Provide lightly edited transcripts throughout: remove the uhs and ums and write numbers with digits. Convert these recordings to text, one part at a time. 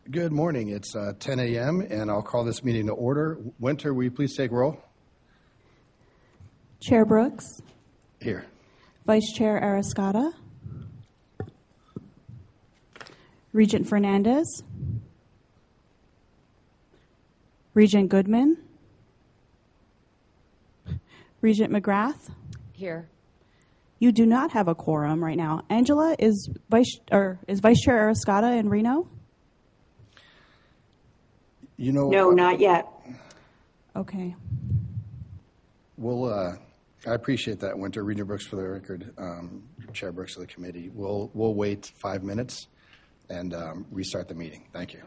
Good morning. It's 10 a.m. and I'll call this meeting to order. Winter, will you please take roll? Chair Brooks. Here. Vice Chair Arascata. Regent Fernandez. Regent Goodman. Regent McGrath. Here. You do not have a quorum right now. Angela, is Vice Chair Arascata in Reno? No, not yet. Okay. We'll. I appreciate that, Winter. Regent Brooks, for the record, Chair Brooks of the committee. We'll wait 5 minutes and restart the meeting. Thank you.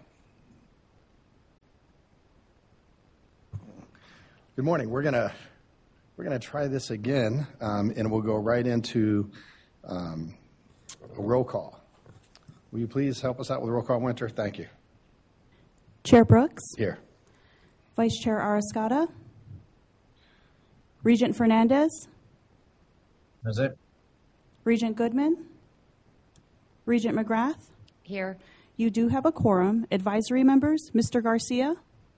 Good morning. We're gonna try this again, and we'll go right into a roll call. Will you please help us out with a roll call, Winter? Thank you. Chair Brooks. Here. Vice Chair Arascata. Regent Fernandez. Present. Regent Goodman. Regent McGrath. Here. You do have a quorum. Advisory members, Mr. Garcia.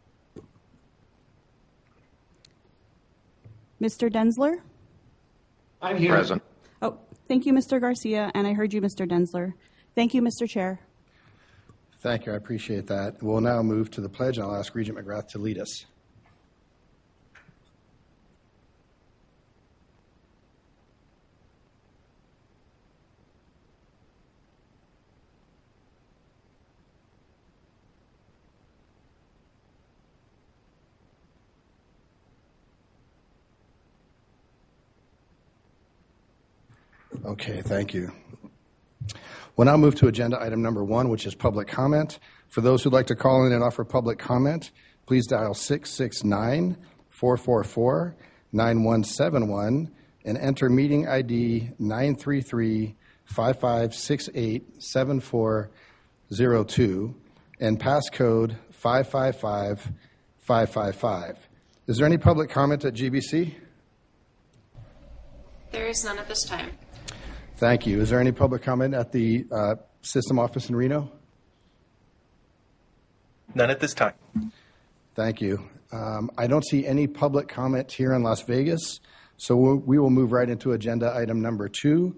Mr. Densler. I'm here. Present. Oh, thank you, Mr. Garcia, and I heard you, Mr. Densler. Thank you, Mr. Chair. Thank you. I appreciate that. We'll now move to the pledge, and I'll ask Regent McGrath to lead us. Okay, thank you. We'll now move to agenda item number 1, which is public comment. For those who'd like to call in and offer public comment, please dial 669-444-9171 and enter meeting ID 933-5568-7402 and passcode 555555. Is there any public comment at GBC? There is none at this time. Thank you. Is there any public comment at the system office in Reno? None at this time. Thank you. I don't see any public comment here in Las Vegas, so we will move right into agenda item number 2.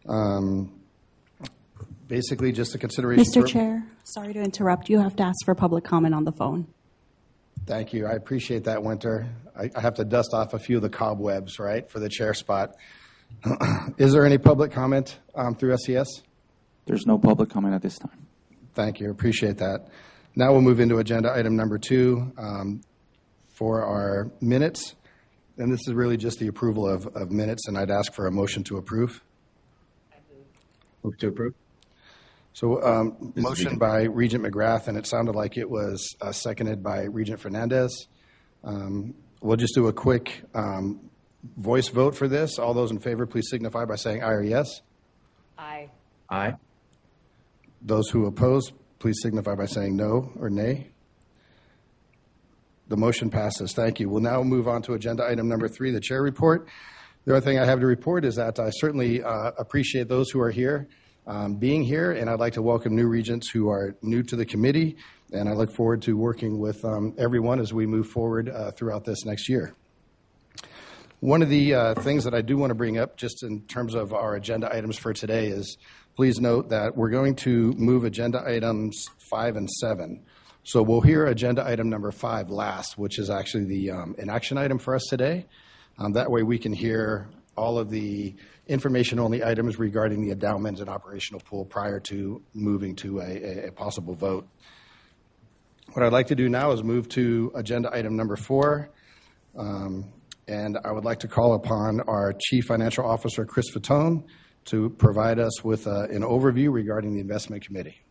Basically, just a consideration. Mr. Chair, sorry to interrupt. You have to ask for public comment on the phone. Thank you. I appreciate that, Winter. I have to dust off a few of the cobwebs, right, for the chair spot. Is there any public comment through SES? There's no public comment at this time. Thank you. Appreciate that. Now we'll move into agenda item number 2 for our minutes. And this is really just the approval of minutes, and I'd ask for a motion to approve. Move to approve. So motion by Regent McGrath, and it sounded like it was seconded by Regent Fernandez. We'll just do a quick voice vote for this. All those in favor, please signify by saying aye or yes. Aye. Aye. Those who oppose, please signify by saying no or nay. The motion passes. Thank you. We'll now move on to agenda item number 3, the chair report. The other thing I have to report is that I certainly appreciate those who are here being here, and I'd like to welcome new regents who are new to the committee, and I look forward to working with everyone as we move forward throughout this next year. One of the things that I do want to bring up just in terms of our agenda items for today is please note that we're going to move agenda items 5 and 7. So we'll hear agenda item number 5 last, which is actually the an action item for us today. That way we can hear all of the information-only items regarding the endowment and operational pool prior to moving to a possible vote. What I'd like to do now is move to agenda item number 4. And I would like to call upon our Chief Financial Officer, Chris Fatone, to provide us with an overview regarding the Investment Committee.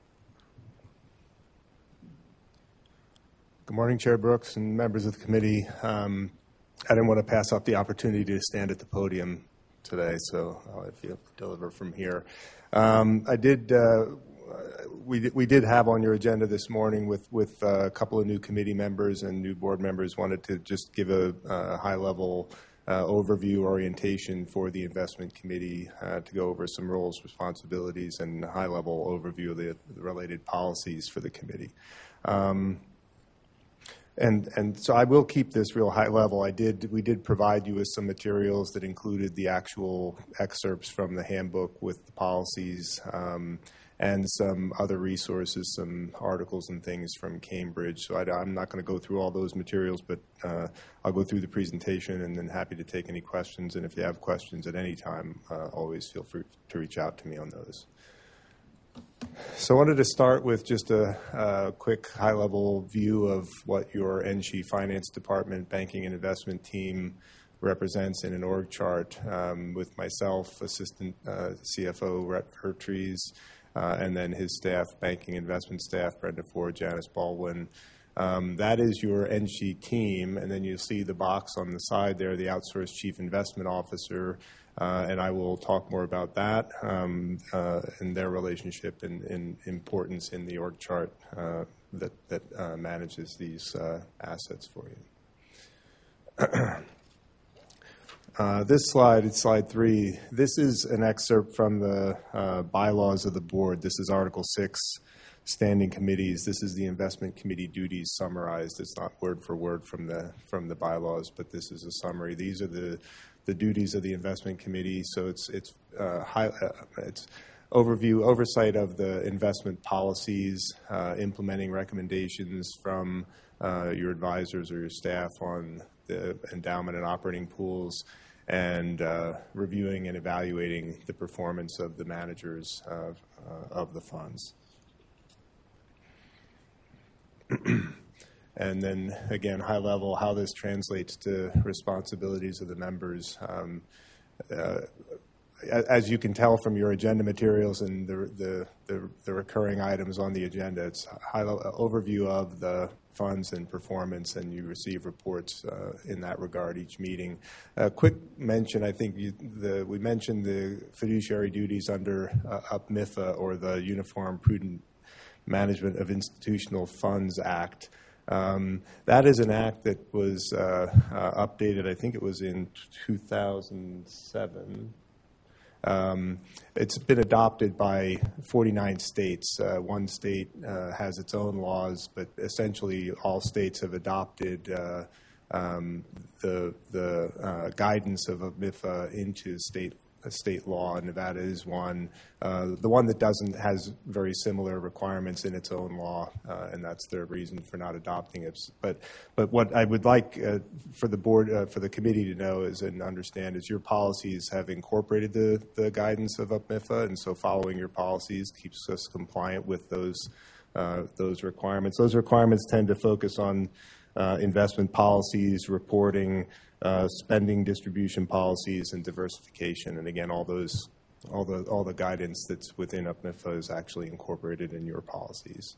Good morning, Chair Brooks and members of the committee. I didn't want to pass up the opportunity to stand at the podium today, so I'll deliver from here. We did have on your agenda this morning with a couple of new committee members and new board members wanted to just give a high-level overview orientation for the investment committee to go over some roles, responsibilities, and a high-level overview of the related policies for the committee. And so I will keep this real high level. We did provide you with some materials that included the actual excerpts from the handbook with the policies and some other resources, some articles and things from Cambridge. So I'm not going to go through all those materials, but I'll go through the presentation and then happy to take any questions. And if you have questions at any time, always feel free to reach out to me on those. So I wanted to start with just a quick high-level view of what your NSHE Finance Department Banking and Investment Team represents in an org chart with myself, Assistant CFO Rhett Vertrees, and then his staff, Banking Investment Staff, Brenda Ford, Janice Baldwin. That is your NSHE team, and then you'll see the box on the side there, the Outsourced Chief Investment Officer, and I will talk more about that and their relationship and importance in the org chart that manages these assets for you. This slide, it's slide 3. This is an excerpt from the bylaws of the board. This is Article 6, standing committees. This is the investment committee duties summarized. It's not word for word from the bylaws, but this is a summary. These are the duties of the investment committee. So it's overview, oversight of the investment policies, implementing recommendations from your advisors or your staff on the endowment and operating pools, and reviewing and evaluating the performance of the managers of the funds. And then, again, high level, how this translates to responsibilities of the members. As you can tell from your agenda materials and the recurring items on the agenda, it's a high overview of the funds and performance, and you receive reports in that regard each meeting. A quick mention, I think we mentioned the fiduciary duties under UPMIFA, or the Uniform Prudent Management of Institutional Funds Act. That is an act that was updated, I think it was in 2007. It's been adopted by 49 states. One state has its own laws, but essentially all states have adopted the guidance of MIFA into state law, and Nevada is one. The one that doesn't has very similar requirements in its own law, and that's their reason for not adopting it. But what I would like for the board, for the committee to know is and understand is your policies have incorporated the guidance of UPMIFA, and so following your policies keeps us compliant with those requirements. Those requirements tend to focus on investment policies, reporting, spending distribution policies, and diversification. And again, all the guidance that's within UPMIFA is actually incorporated in your policies.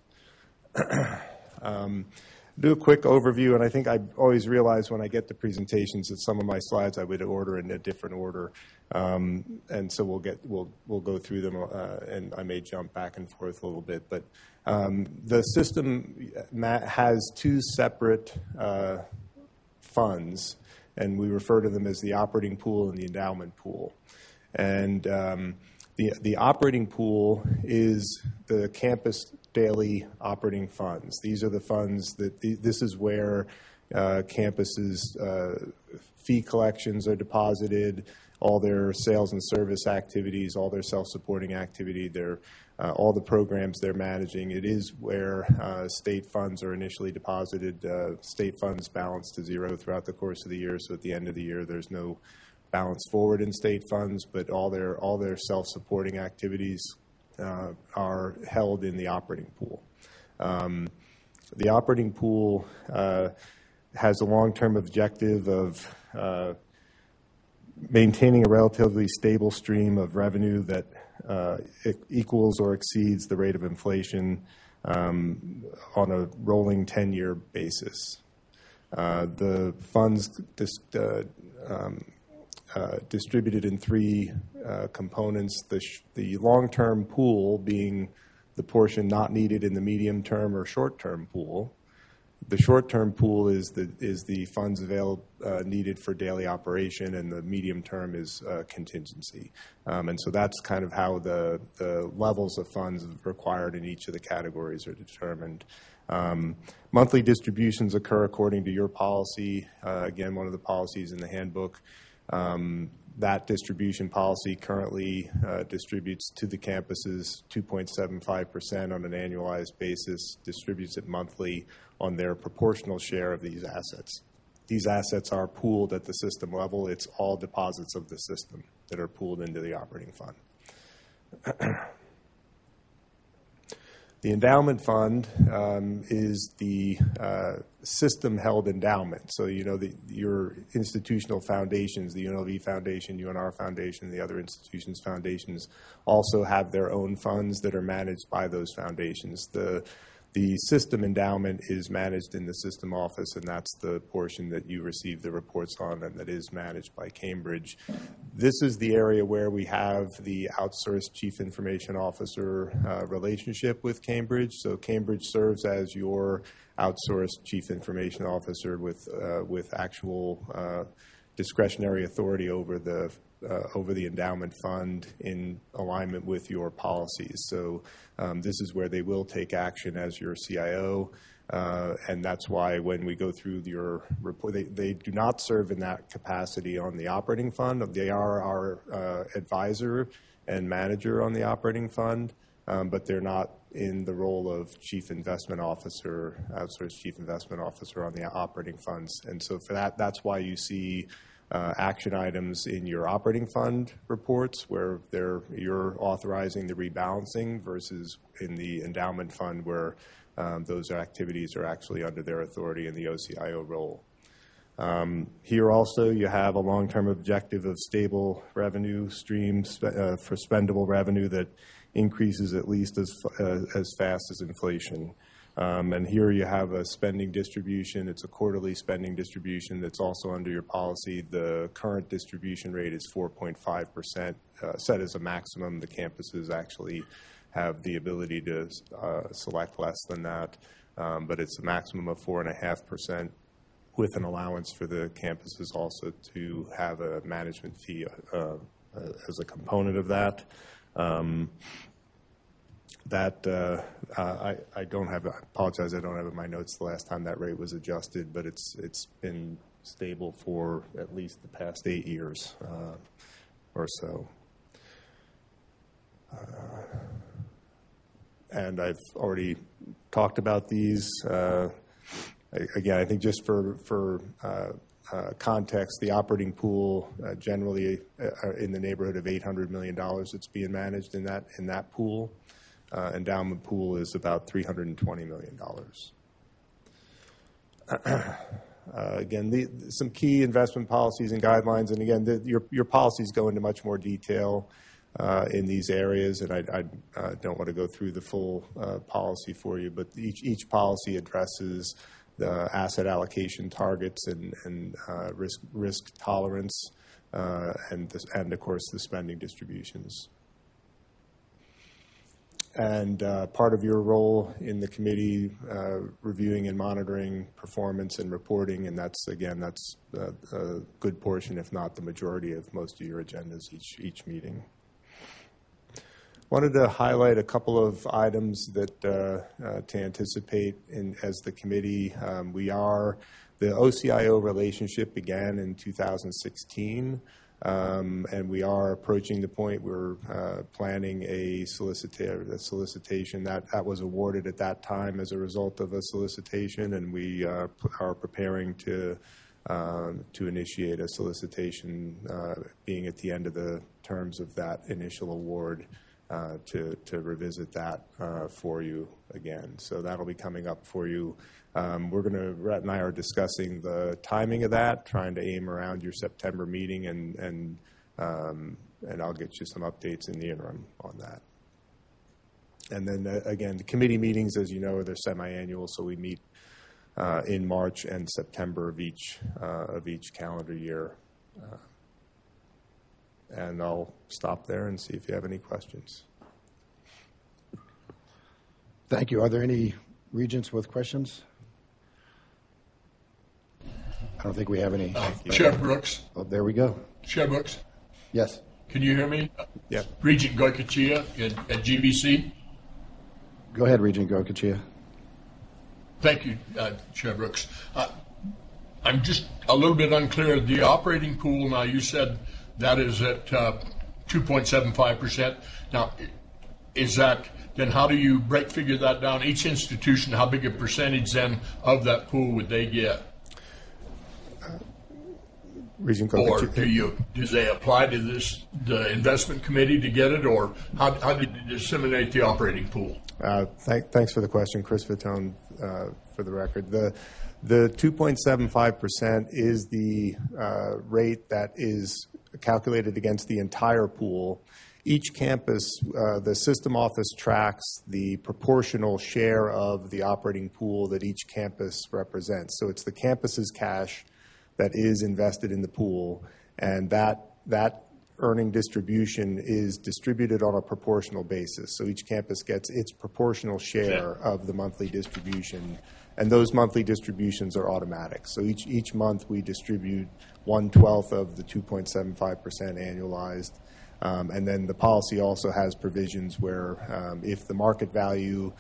Do a quick overview, and I think I always realize when I get the presentations that some of my slides I would order in a different order, and so we'll go through them, and I may jump back and forth a little bit. But the system has two separate funds, and we refer to them as the operating pool and the endowment pool. And the operating pool is the campus daily operating funds. These are the funds this is where campuses' fee collections are deposited, all their sales and service activities, all their self-supporting activity, all the programs they're managing. It is where state funds are initially deposited. State funds balance to zero throughout the course of the year, so at the end of the year there's no balance forward in state funds, but all their self-supporting activities are held in the operating pool. The operating pool has a long-term objective of maintaining a relatively stable stream of revenue that equals or exceeds the rate of inflation on a rolling 10-year basis. The funds distributed in three components, the long-term pool being the portion not needed in the medium-term or short-term pool. The short-term pool is the funds needed for daily operation, and the medium term is contingency. And so that's kind of how the levels of funds required in each of the categories are determined. Monthly distributions occur according to your policy. Again, one of the policies in the handbook. That distribution policy currently distributes to the campuses 2.75% on an annualized basis, distributes it monthly on their proportional share of these assets. These assets are pooled at the system level. It's all deposits of the system that are pooled into the operating fund. The endowment fund is the system-held endowment. So, your institutional foundations, the UNLV Foundation, UNR Foundation, the other institutions' foundations also have their own funds that are managed by those foundations. The system endowment is managed in the system office, and that's the portion that you receive the reports on and that is managed by Cambridge. This is the area where we have the outsourced chief information officer relationship with Cambridge. So Cambridge serves as your outsourced chief information officer with actual discretionary authority over the endowment fund in alignment with your policies. So this is where they will take action as your CIO, and that's why when we go through your report, they do not serve in that capacity on the operating fund. They are our advisor and manager on the operating fund, but they're not in the role of chief investment officer, outsourced chief investment officer on the operating funds. And so for that, that's why you see action items in your operating fund reports where you're authorizing the rebalancing versus in the endowment fund where those activities are actually under their authority in the OCIO role. Here also you have a long-term objective of stable revenue streams for spendable revenue that increases at least as fast as inflation. And here you have a spending distribution. It's a quarterly spending distribution that's also under your policy. The current distribution rate is 4.5%, set as a maximum. The campuses actually have the ability to select less than that, but it's a maximum of 4.5% with an allowance for the campuses also to have a management fee as a component of that. I don't have. I apologize. I don't have in my notes the last time that rate was adjusted, but it's been stable for at least the past 8 years or so. And I've already talked about these. Again, I think just for context, the operating pool generally in the neighborhood of $800 million that's being managed in that pool. Endowment pool is about $320 million. Again, some key investment policies and guidelines, and again, your policies go into much more detail in these areas, and I don't want to go through the full policy for you, but each policy addresses the asset allocation targets and risk tolerance, and of course the spending distributions. And part of your role in the committee, reviewing and monitoring performance and reporting, and that's a good portion, if not the majority of most of your agendas each meeting. Wanted to highlight a couple of items that to anticipate as the committee. The OCIO relationship began in 2016. And we are approaching the point we're planning a solicitation that was awarded at that time as a result of a solicitation, and we are preparing to initiate a solicitation being at the end of the terms of that initial award to revisit that for you again. So that'll be coming up for you. Rhett and I are discussing the timing of that, trying to aim around your September meeting, and I'll get you some updates in the interim on that. And then again, the committee meetings, as you know, they're semi-annual, so we meet in March and September of each calendar year. And I'll stop there and see if you have any questions. Thank you. Are there any regents with questions? I don't think we have any. Chair Brooks. Oh, there we go. Chair Brooks, Yes. can you hear me? Yeah. Regent Goycochea at GBC. Go ahead, Regent Goycochea. Thank you, Chair Brooks. I'm just a little bit unclear. The operating pool, now you said that is at 2.75%. Now, is that, then how do you figure that down? Each institution, how big a percentage then of that pool would they get? Regent Or Goycochea. do they apply to the investment committee to get it, or how do you disseminate the operating pool? Thanks for the question, Chris Fatone, for the record. The 2.75% is the rate that is calculated against the entire pool. Each campus, the system office tracks the proportional share of the operating pool that each campus represents. So it's the campus's cash that is invested in the pool, and that earning distribution is distributed on a proportional basis. So each campus gets its proportional share of the monthly distribution, and those monthly distributions are automatic. So each month we distribute 1/12 of the 2.75% annualized. And then the policy also has provisions where if the market value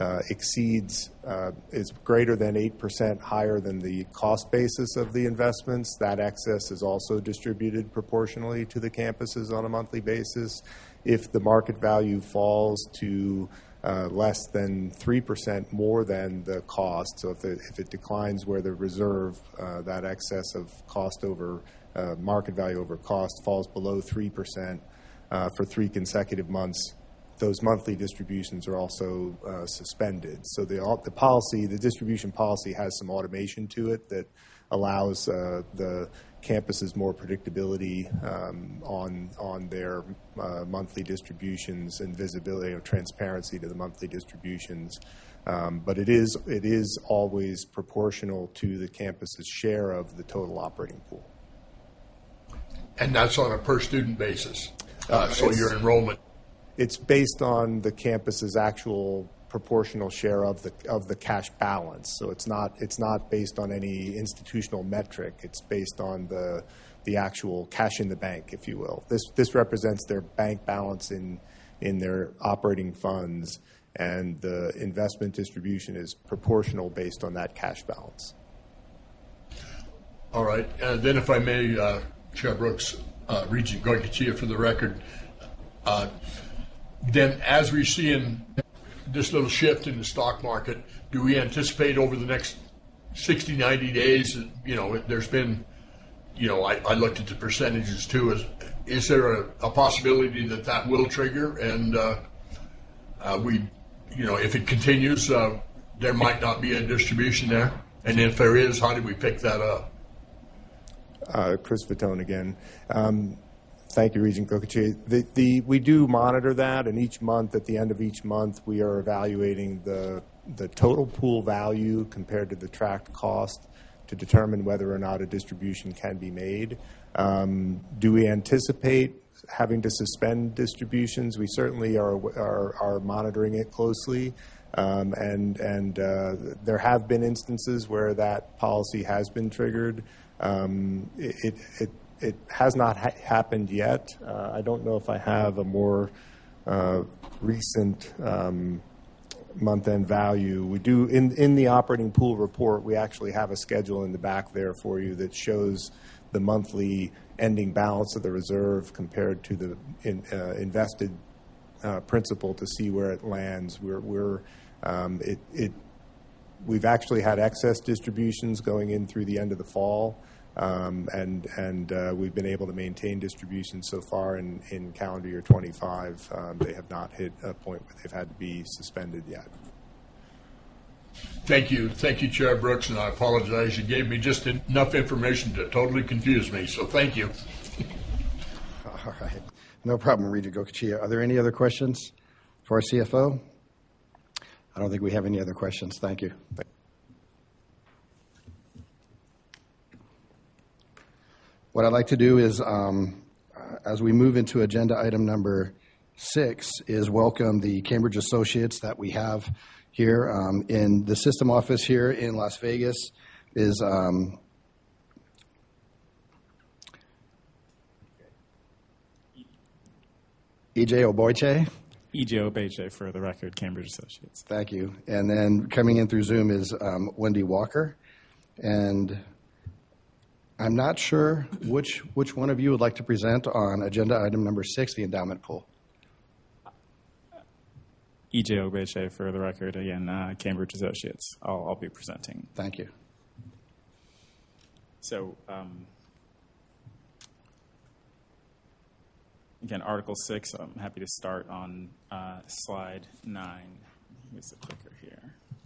is greater than 8% higher than the cost basis of the investments, that excess is also distributed proportionally to the campuses on a monthly basis. If the market value falls to less than 3% more than the cost, so if it declines where the reserve, that excess of cost over market value over cost falls below 3% for 3 consecutive months, those monthly distributions are also suspended. So the distribution policy has some automation to it that allows the campuses more predictability on their monthly distributions and visibility or transparency to the monthly distributions. But it is always proportional to the campus's share of the total operating pool. And that's on a per student basis. So your enrollment. It's based on the campus's actual proportional share of the cash balance. So it's not based on any institutional metric. It's based on the actual cash in the bank, if you will. This represents their bank balance in their operating funds, and the investment distribution is proportional based on that cash balance. All right. Then if I may, Chair Brooks, Regent Goycochea for the record, then as we see in this little shift in the stock market, do we anticipate over the next 60, 90 days, there's been, I looked at the percentages too, is there a possibility that will trigger and if it continues, there might not be a distribution there? And if there is, how do we pick that up? Chris Fatone again. Thank you, Regent Goycochea. We do monitor that, and each month, at the end of each month, we are evaluating the total pool value compared to the tracked cost to determine whether or not a distribution can be made. Do we anticipate having to suspend distributions? We certainly are monitoring it closely, and there have been instances where that policy has been triggered. It has not happened yet. I don't know if I have a more recent month-end value. We do in the operating pool report. We actually have a schedule in the back there for you that shows the monthly ending balance of the reserve compared to the invested principal to see where it lands. We've actually had excess distributions going in through the end of the fall. And we've been able to maintain distributions so far in calendar year 25. They have not hit a point where they've had to be suspended yet. Thank you, Chair Brooks, and I apologize. You gave me just enough information to totally confuse me, so thank you. All right. No problem, Regent Goycochea. Are there any other questions for our CFO? I don't think we have any other questions. Thank you. What I'd like to do is, as we move into agenda item number 6, is welcome the Cambridge Associates that we have here in the system office here in Las Vegas. Is EJ Oboiche. EJ Obeche for the record, Cambridge Associates. Thank you. And then coming in through Zoom is Wendy Walker. And I'm not sure which one of you would like to present on agenda item number 6, the endowment pool. EJ Obeche for the record, again, Cambridge Associates. I'll be presenting. Thank you. So, again, Article 6, I'm happy to start on slide 9. Here's the clicker here.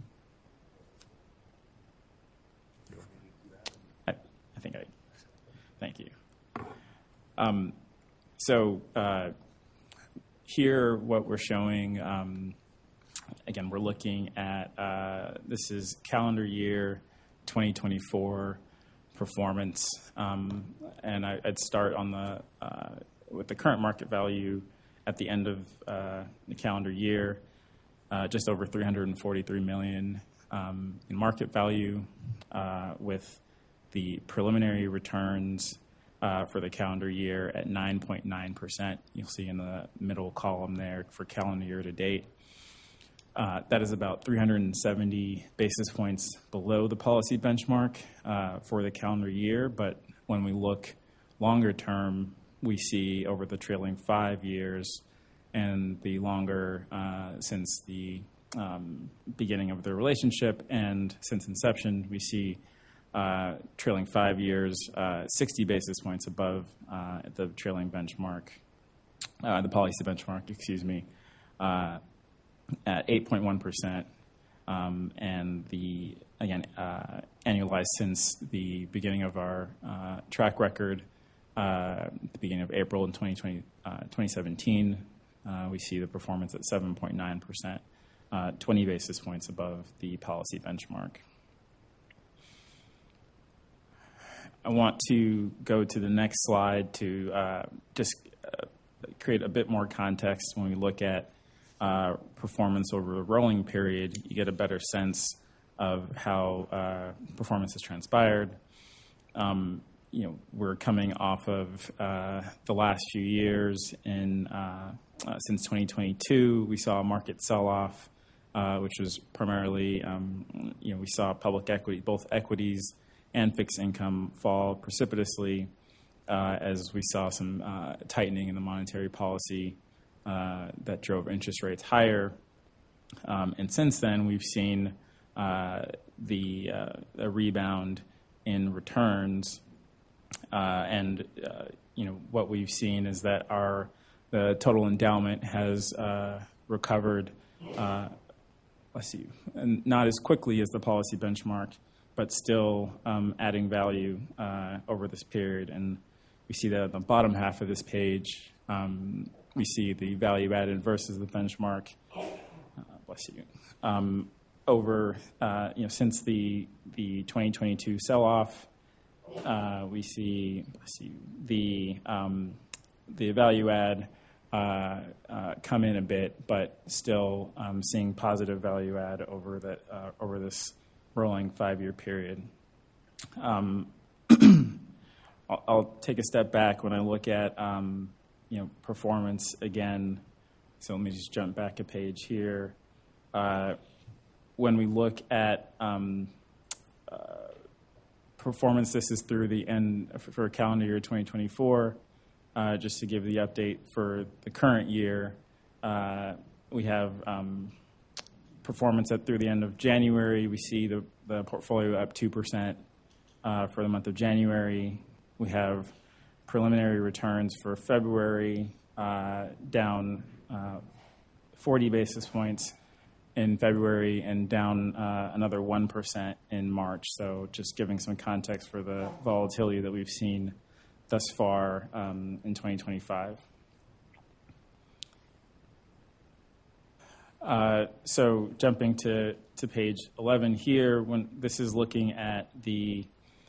Thank you. Here, what we're showing, again, we're looking at, this is calendar year 2024 performance, and I'd start on with the current market value at the end of the calendar year, just over $343 million in market value, with the preliminary returns for the calendar year at 9.9%. You'll see in the middle column there for calendar year to date. That is about 370 basis points below the policy benchmark for the calendar year, but when we look longer term, we see over the trailing 5 years and the longer since the beginning of the relationship and since inception, we see trailing 5 years 60 basis points above the trailing benchmark, the policy benchmark, at 8.1%, and annualized since the beginning of our track record, the beginning of April in 2017, we see the performance at 7.9%, 20 basis points above the policy benchmark. I want to go to the next slide to create a bit more context. When we look at performance over a rolling period, you get a better sense of how performance has transpired. We're coming off of the last few years. Since 2022, we saw a market sell-off, which was primarily, we saw public equity, both equities and fixed income, fall precipitously as we saw some tightening in the monetary policy that drove interest rates higher. And since then, we've seen a rebound in returns. What we've seen is that the total endowment has recovered, and not as quickly as the policy benchmark, but still adding value over this period. And we see that at the bottom half of this page, we see the value added versus the benchmark. Since the 2022 sell-off, we see the value add come in a bit, but still seeing positive value add over this rolling 5-year period. I'll take a step back when I look at performance again. So let me just jump back a page here. When we look at performance, this is through the end for calendar year 2024. Just to give the update for the current year, we have performance through the end of January. We see the portfolio up 2% for the month of January. We have preliminary returns for February down 40 basis points in February and down another 1% in March. So just giving some context for the volatility that we've seen thus far in 2025. So jumping to page 11 here, when this is looking at the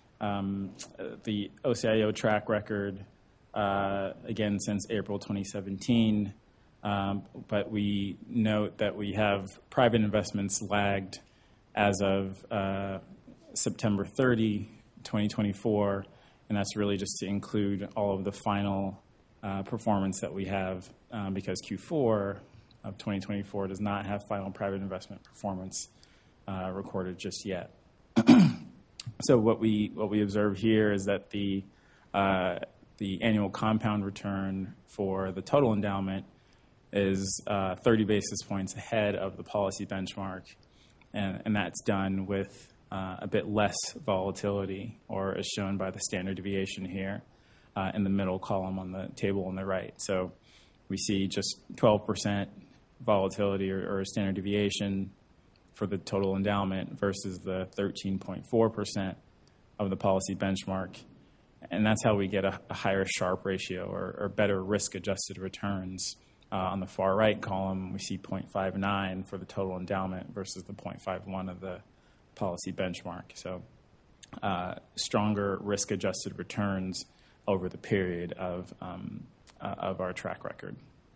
OCIO track record, again, since April 2017. But we note that we have private investments lagged as of September 30, 2024, and that's really just to include all of the final performance that we have because Q4 of 2024 does not have final private investment performance recorded just yet. So what we observe here is that the annual compound return for the total endowment is 30 basis points ahead of the policy benchmark, and that's done with a bit less volatility, or as shown by the standard deviation here in the middle column on the table on the right. So we see just 12% volatility or standard deviation for the total endowment versus the 13.4% of the policy benchmark. And that's how we get a higher Sharpe ratio or better risk-adjusted returns. On the far right column, we see 0.59 for the total endowment versus the 0.51 of the policy benchmark. So stronger risk-adjusted returns over the period of our track record.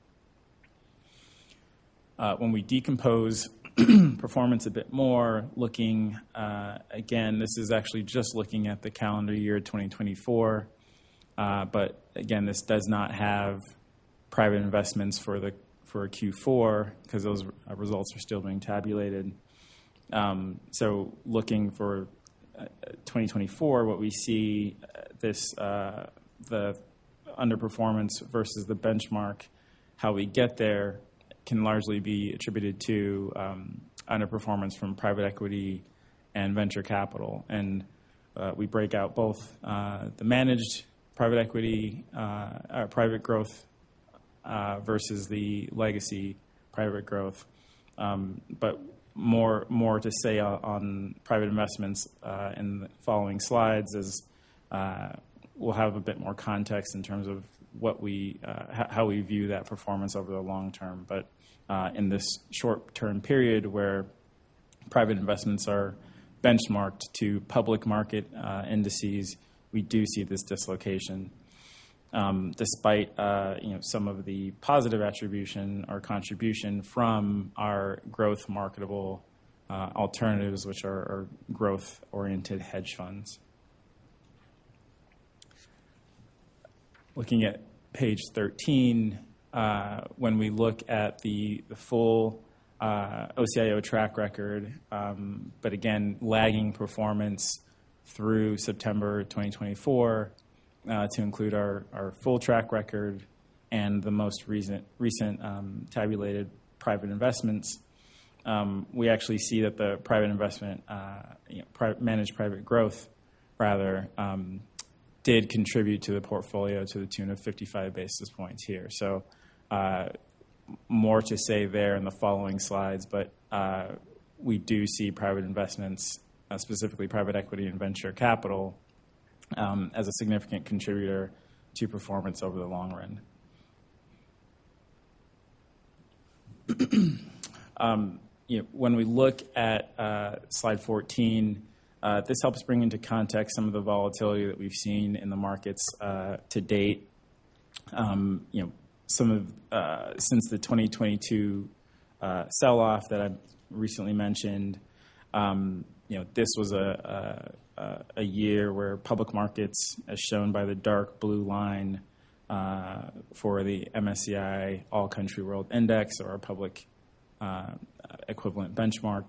When we decompose performance a bit more, looking, again, this is actually just looking at the calendar year 2024, but again, this does not have private investments for Q4 because those results are still being tabulated. So looking for 2024, what we see the underperformance versus the benchmark, how we get there can largely be attributed to underperformance from private equity and venture capital. And we break out both the managed private equity, or private growth versus the legacy private growth. But more to say on private investments in the following slides, as we'll have a bit more context in terms of how we view that performance over the long term. But in this short-term period where private investments are benchmarked to public market indices, we do see this dislocation. Despite some of the positive attribution or contribution from our growth marketable alternatives, which are growth-oriented hedge funds. Looking at page 13, when we look at the full OCIO track record, but again, lagging performance through September 2024 to include our full track record and the most recent tabulated private investments, we actually see that the private investment, managed private growth, rather, did contribute to the portfolio to the tune of 55 basis points here. So more to say there in the following slides, but we do see private investments, specifically private equity and venture capital, as a significant contributor to performance over the long run. When we look at slide 14, this helps bring into context some of the volatility that we've seen in the markets to date. Since the 2022 sell-off that I recently mentioned, this was a year where public markets, as shown by the dark blue line for the MSCI All Country World Index, or our public equivalent benchmark,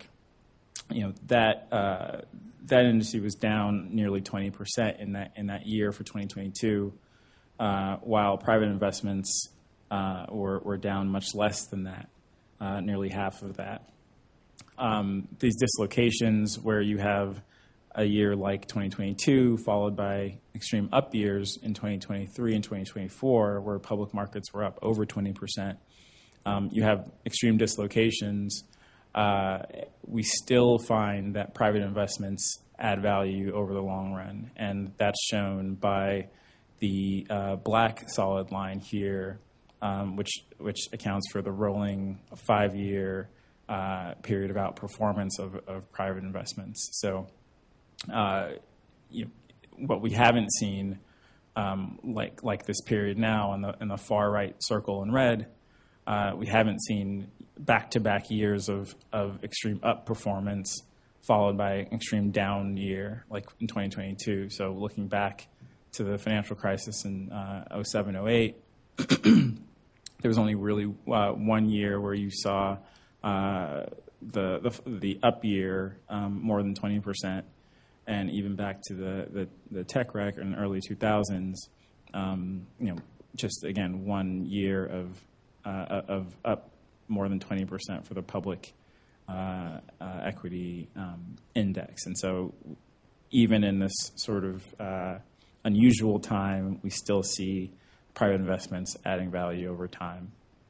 that industry was down nearly 20% in that year for 2022, while private investments were down much less than that, nearly half of that. These dislocations where you have a year like 2022 followed by extreme up years in 2023 and 2024 where public markets were up over 20%, you have extreme dislocations. We still find that private investments add value over the long run, and that's shown by the black solid line here, which accounts for the rolling 5-year period of outperformance of private investments. So what we haven't seen, like this period now in the far right circle in red, we haven't seen back-to-back years of extreme up performance followed by extreme down year like in 2022. So looking back to the financial crisis in 07, 08, there was only really 1 year where you saw the up year more than 20%, and even back to the tech wreck in the early 2000s, just again 1 year of up more than 20% for the public equity index. And so even in this sort of unusual time, we still see private investments adding value over time.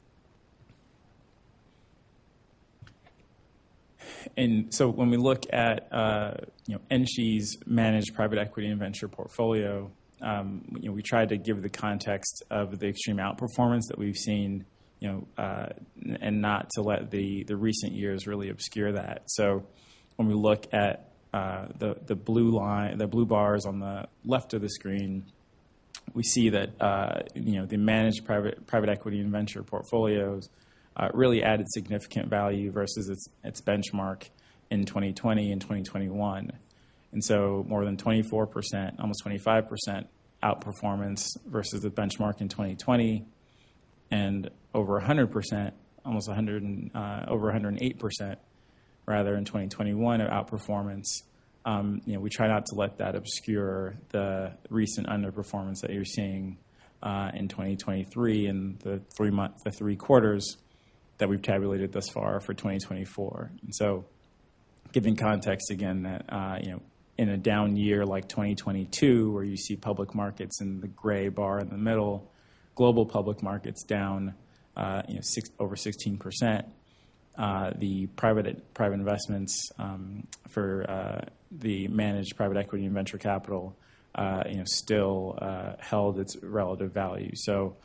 And so when we look at NSHE's managed private equity and venture portfolio, we tried to give the context of the extreme outperformance that we've seen, and not to let the recent years really obscure that. So when we look at the blue bars on the left of the screen, we see that the managed private equity and venture portfolios really added significant value versus its benchmark in 2020 and 2021. And so more than 24%, almost 25% outperformance versus the benchmark in 2020, and over 100%, almost over 108% rather in 2021 of outperformance. We try not to let that obscure the recent underperformance that you're seeing in 2023 and the 3 quarters that we've tabulated thus far for 2024. And so, giving context again that in a down year like 2022, where you see public markets in the gray bar in the middle, global public markets down over 16%. The private investments for the managed private equity and venture capital, still held its relative value. So,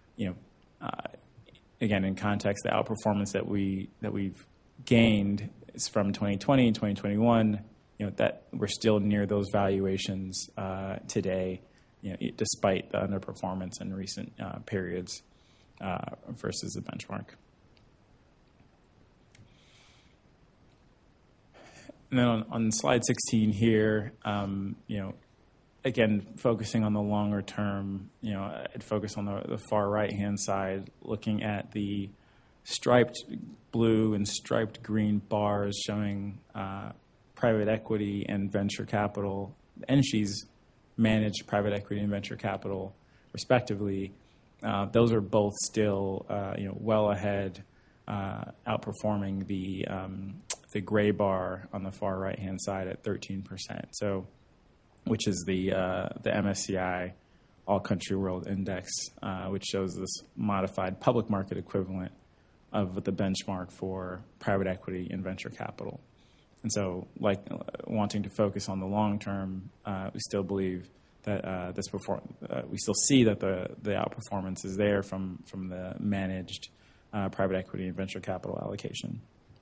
again, in context, the outperformance that we've gained is from 2020 and 2021. That we're still near those valuations today, despite the underperformance in recent periods versus the benchmark. And then on slide 16 here, again, focusing on the longer term, I'd focus on the far right-hand side, looking at the striped blue and striped green bars showing private equity and venture capital, NSHE's managed private equity and venture capital, respectively. Those are both still, well ahead, outperforming the gray bar on the far right-hand side at 13%. So, which is the MSCI All Country World Index, which shows this modified public market equivalent of the benchmark for private equity and venture capital. And so, wanting to focus on the long term, we still believe that we still see that the outperformance is there from the managed private equity and venture capital allocation.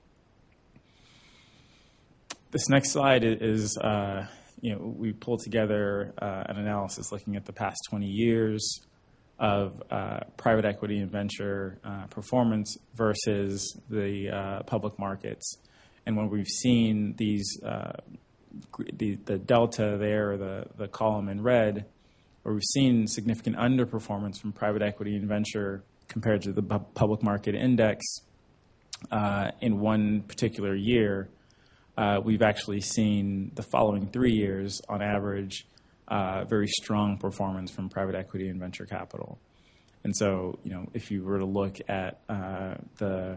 This next slide is, we pulled together an analysis looking at the past 20 years of private equity and venture performance versus the public markets. And when we've seen these, the delta there, or the column in red, where we've seen significant underperformance from private equity and venture compared to the public market index in one particular year, we've actually seen the following 3 years, on average, very strong performance from private equity and venture capital. And so, if you were to look at the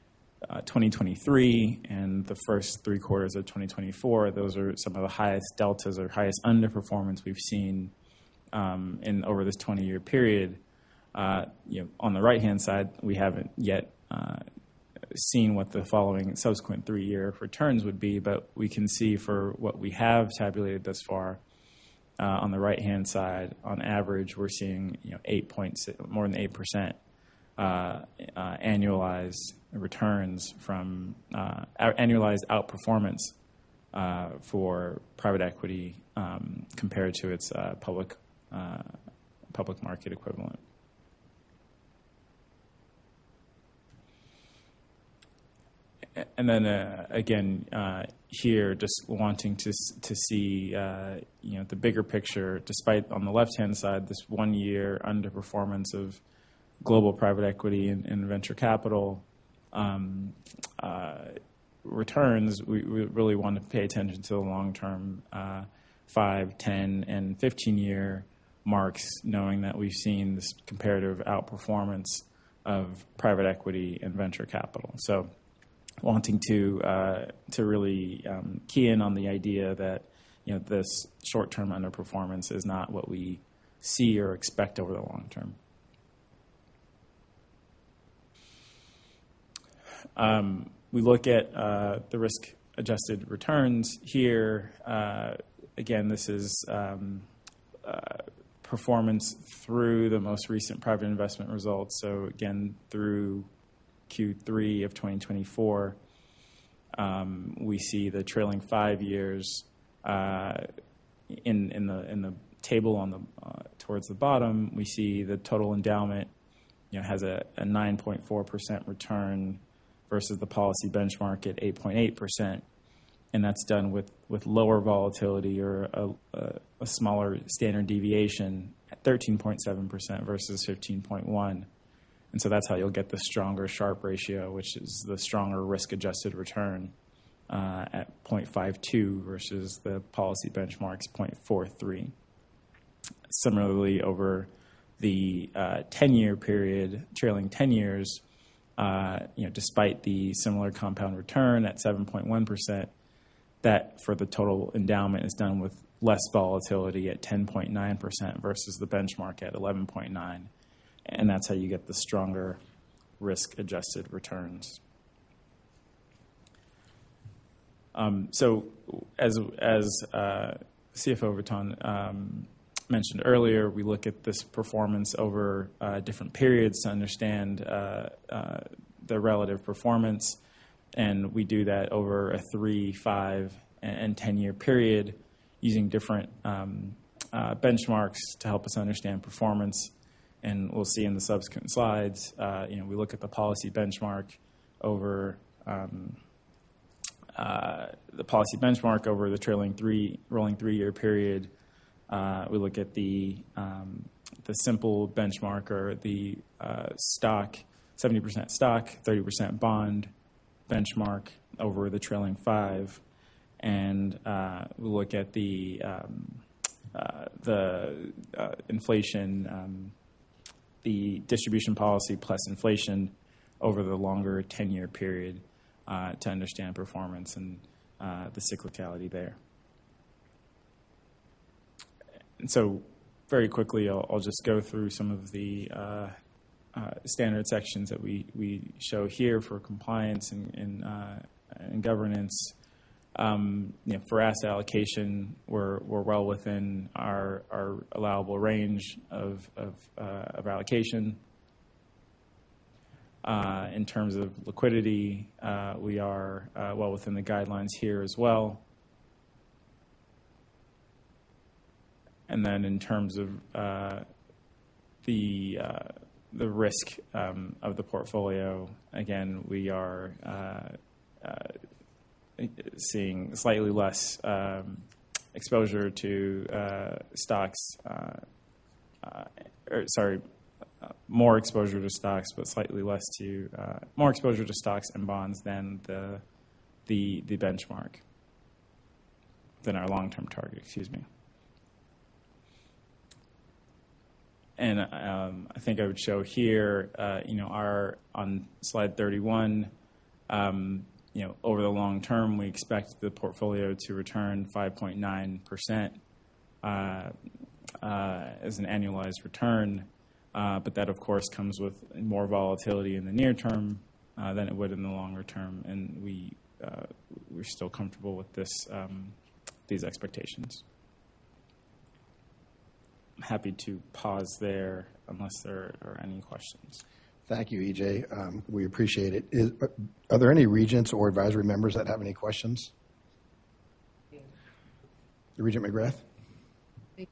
2023 and the first 3 quarters of 2024, those are some of the highest deltas or highest underperformance we've seen in over this 20-year period. On the right-hand side, we haven't yet seen what the following subsequent 3-year returns would be, but we can see for what we have tabulated thus far, on the right-hand side, on average, we're seeing more than 8% annualized returns from annualized outperformance for private equity compared to its public market equivalent. And then again, here, just wanting to see the bigger picture. Despite on the left-hand side this 1 year underperformance of global private equity and venture capital returns, we really want to pay attention to the long-term 5, 10, and 15-year marks, knowing that we've seen this comparative outperformance of private equity and venture capital. So wanting to really key in on the idea that this short-term underperformance is not what we see or expect over the long term. We look at the risk-adjusted returns here. Again, this is performance through the most recent private investment results. So again, through Q3 of 2024, we see the trailing 5 years in the table on the towards the bottom. We see the total endowment has a 9.4% return versus the policy benchmark at 8.8%, and that's done with lower volatility or a smaller standard deviation at 13.7% versus 15.1%. And so that's how you'll get the stronger Sharpe ratio, which is the stronger risk-adjusted return at 0.52 versus the policy benchmark's 0.43. Similarly, over the 10-year period, trailing 10 years, despite the similar compound return at 7.1%, that for the total endowment is done with less volatility at 10.9% versus the benchmark at 11.9%. And that's how you get the stronger risk-adjusted returns. So as CFO Vitan mentioned earlier, we look at this performance over different periods to understand the relative performance. And we do that over a 3, 5, and 10-year period using different benchmarks to help us understand performance. And we'll see in the subsequent slides, we look at the policy benchmark over the trailing rolling 3-year period. We look at the simple benchmark or the stock, 70% stock, 30% bond benchmark over the trailing 5, and we look at the inflation, the distribution policy plus inflation over the longer 10-year period to understand performance and the cyclicality there. And so very quickly, I'll just go through some of the standard sections that we show here for compliance and governance. For asset allocation, we're well within our allowable range of allocation. In terms of liquidity, we are well within the guidelines here as well. And then in terms of the risk of the portfolio, again, we are seeing slightly less exposure to stocks, more exposure to stocks, but slightly less to more exposure to stocks and bonds than the benchmark, than our long-term target, excuse me. And I think I would show here, on slide 31, over the long term, we expect the portfolio to return 5.9% as an annualized return. But that, of course, comes with more volatility in the near term than it would in the longer term. And we're still comfortable with these expectations. I'm happy to pause there unless there are any questions. Thank you, EJ. We appreciate it. Are there any regents or advisory members that have any questions? Regent McGrath? I'm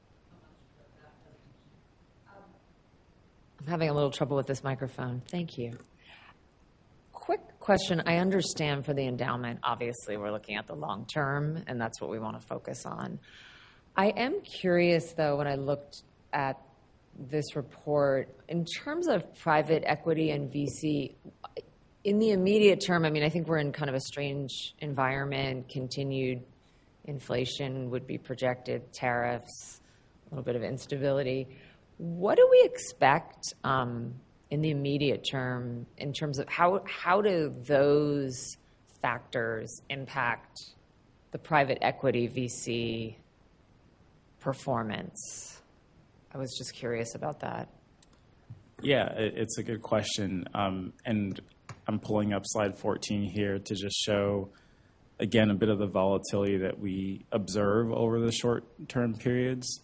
having a little trouble with this microphone. Thank you. Quick question. I understand for the endowment, obviously, we're looking at the long term, and that's what we want to focus on. I am curious, though, when I looked at this report. In terms of private equity and VC, in the immediate term, I mean, I think we're in kind of a strange environment. Continued inflation would be projected, tariffs, a little bit of instability. What do we expect in the immediate term in terms of how do those factors impact the private equity VC performance? I was just curious about that. Yeah, it's a good question. And I'm pulling up slide 14 here to just show, again, a bit of the volatility that we observe over the short-term periods.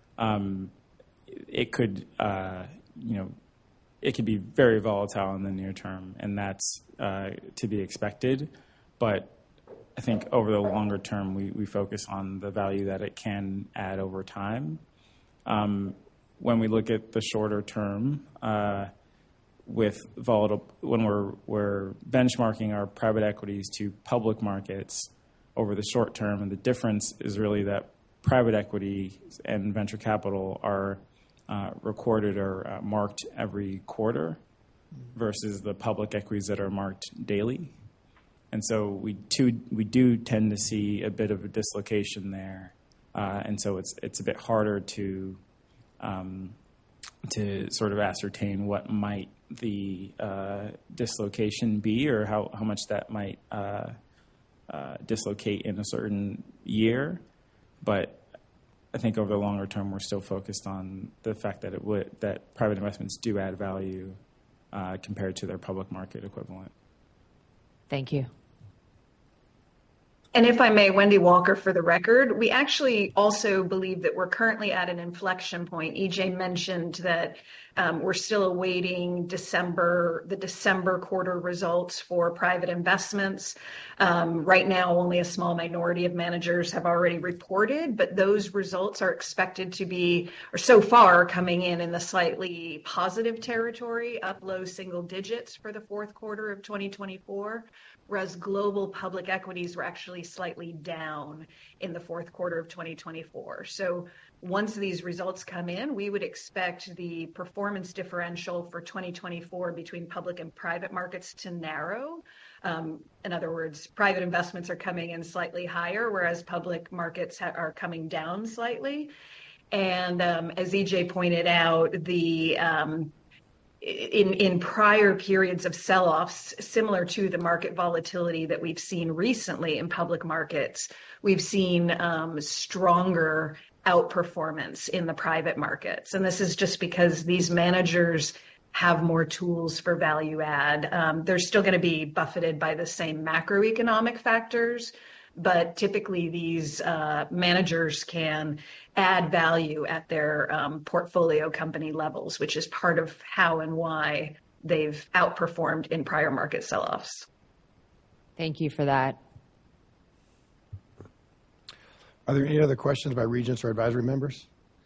It could, it could be very volatile in the near term, and that's to be expected. But I think over the longer term, we focus on the value that it can add over time. When we look at the shorter term, with volatile, when we're benchmarking our private equities to public markets over the short term, and the difference is really that private equity and venture capital are recorded or marked every quarter versus the public equities that are marked daily. And so we do tend to see a bit of a dislocation there, and so it's a bit harder to sort of ascertain what might the dislocation be, or how much that might dislocate in a certain year. But I think over the longer term, we're still focused on the fact that that private investments do add value compared to their public market equivalent. Thank you. And if I may, Wendy Walker for the record, we actually also believe that we're currently at an inflection point. EJ mentioned that we're still awaiting the December quarter results for private investments. Right now, only a small minority of managers have already reported, but those results are expected to be, or so far, coming in the slightly positive territory, up low single digits for the fourth quarter of 2024. Whereas global public equities were actually slightly down in the fourth quarter of 2024. So once these results come in, we would expect the performance differential for 2024 between public and private markets to narrow. In other words, private investments are coming in slightly higher, whereas public markets are coming down slightly. And as EJ pointed out, in prior periods of sell-offs, similar to the market volatility that we've seen recently in public markets, we've seen stronger outperformance in the private markets. And this is just because these managers have more tools for value add. They're still going to be buffeted by the same macroeconomic factors, but typically these managers can add value at their portfolio company levels, which is part of how and why they've outperformed in prior market sell-offs. Thank you for that. Are there any other questions by regents or advisory members?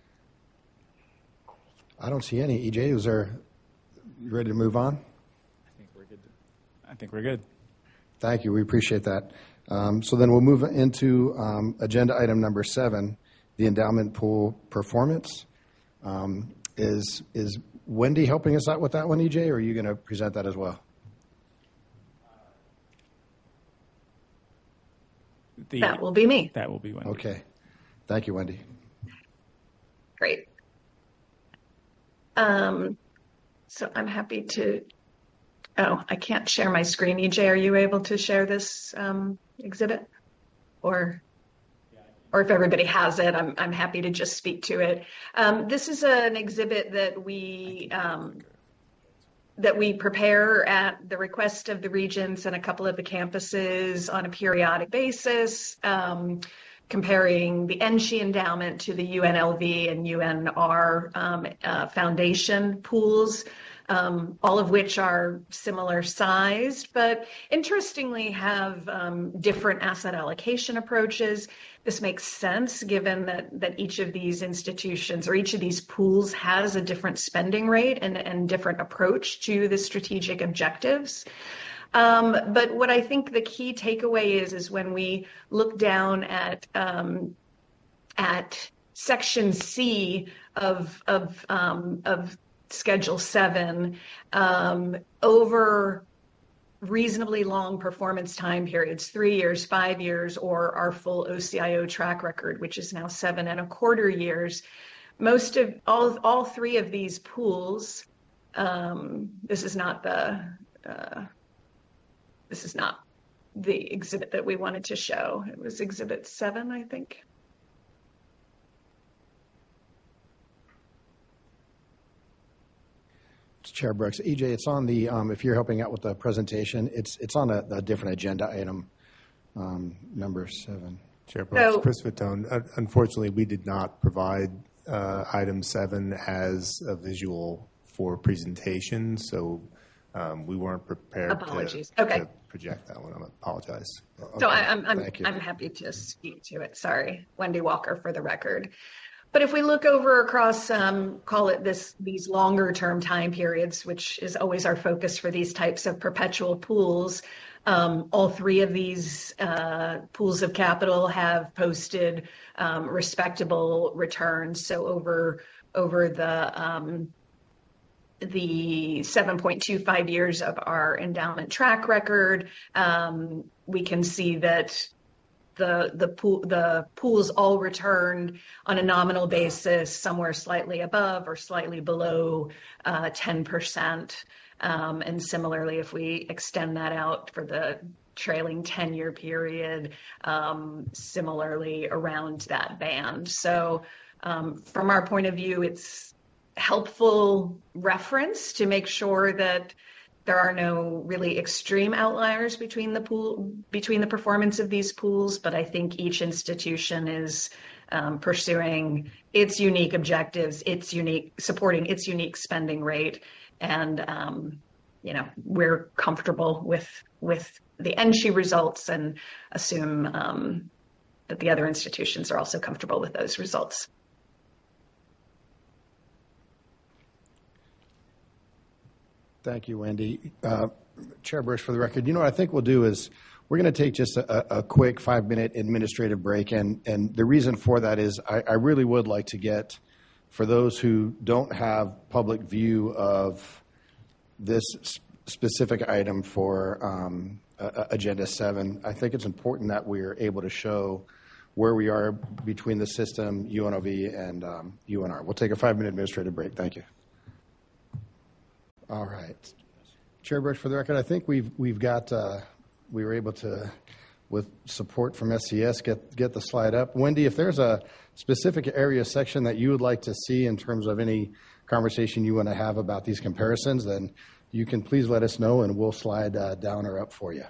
I don't see any. EJ, you ready to move on? I think we're good. Thank you. We appreciate that. So then we'll move into agenda item number 7, the endowment pool performance. Is Wendy helping us out with that one, EJ, or are you going to present that as well? That will be me. That will be Wendy. Okay. Thank you, Wendy. Great. So I'm happy to... Oh, I can't share my screen. EJ, are you able to share this exhibit? Or if everybody has it, I'm happy to just speak to it. This is an exhibit that we prepare at the request of the regents and a couple of the campuses on a periodic basis, comparing the NSHE endowment to the UNLV and UNR foundation pools. All of which are similar sized, but interestingly have different asset allocation approaches. This makes sense given that each of these institutions or each of these pools has a different spending rate and different approach to the strategic objectives. But what I think the key takeaway is when we look down at Section C of Schedule 7, over reasonably long performance time periods, 3 years, 5 years, or our full OCIO track record, which is now 7.25 years. Most of all three of these pools, this is not the exhibit that we wanted to show. It was Exhibit 7, I think. Chair Brooks, EJ, it's on the, if you're helping out with the presentation, it's on a different agenda item, number 7. Chair Brooks, Chris Fatone. Unfortunately, we did not provide item 7 as a visual for presentation, so we weren't prepared to project that one. I apologize. So Okay, I'm happy to speak to it. Sorry, Wendy Walker for the record. But if we look over across, call it these longer term time periods, which is always our focus for these types of perpetual pools, all three of these pools of capital have posted respectable returns. So over the 7.25 years of our endowment track record, we can see that the pools all returned on a nominal basis somewhere slightly above or slightly below 10%. And similarly, if we extend that out for the trailing 10-year period, similarly around that band. So from our point of view, it's helpful reference to make sure that there are no really extreme outliers between the performance of these pools, but I think each institution is pursuing its unique objectives, supporting its unique spending rate, and we're comfortable with the NSHE results and assume that the other institutions are also comfortable with those results. Thank you, Wendy. Chair Bush, for the record, what I think we'll do is we're going to take just a quick 5-minute administrative break. And the reason for that is I really would like to get, for those who don't have public view of this specific item for Agenda 7, I think it's important that we're able to show where we are between the system, UNLV, and UNR. We'll take a 5-minute administrative break. Thank you. All right. Chair Bush, for the record, I think we were able to, with support from SCS, get the slide up. Wendy, if there's a specific area section that you would like to see in terms of any conversation you want to have about these comparisons, then you can please let us know and we'll slide down or up for you.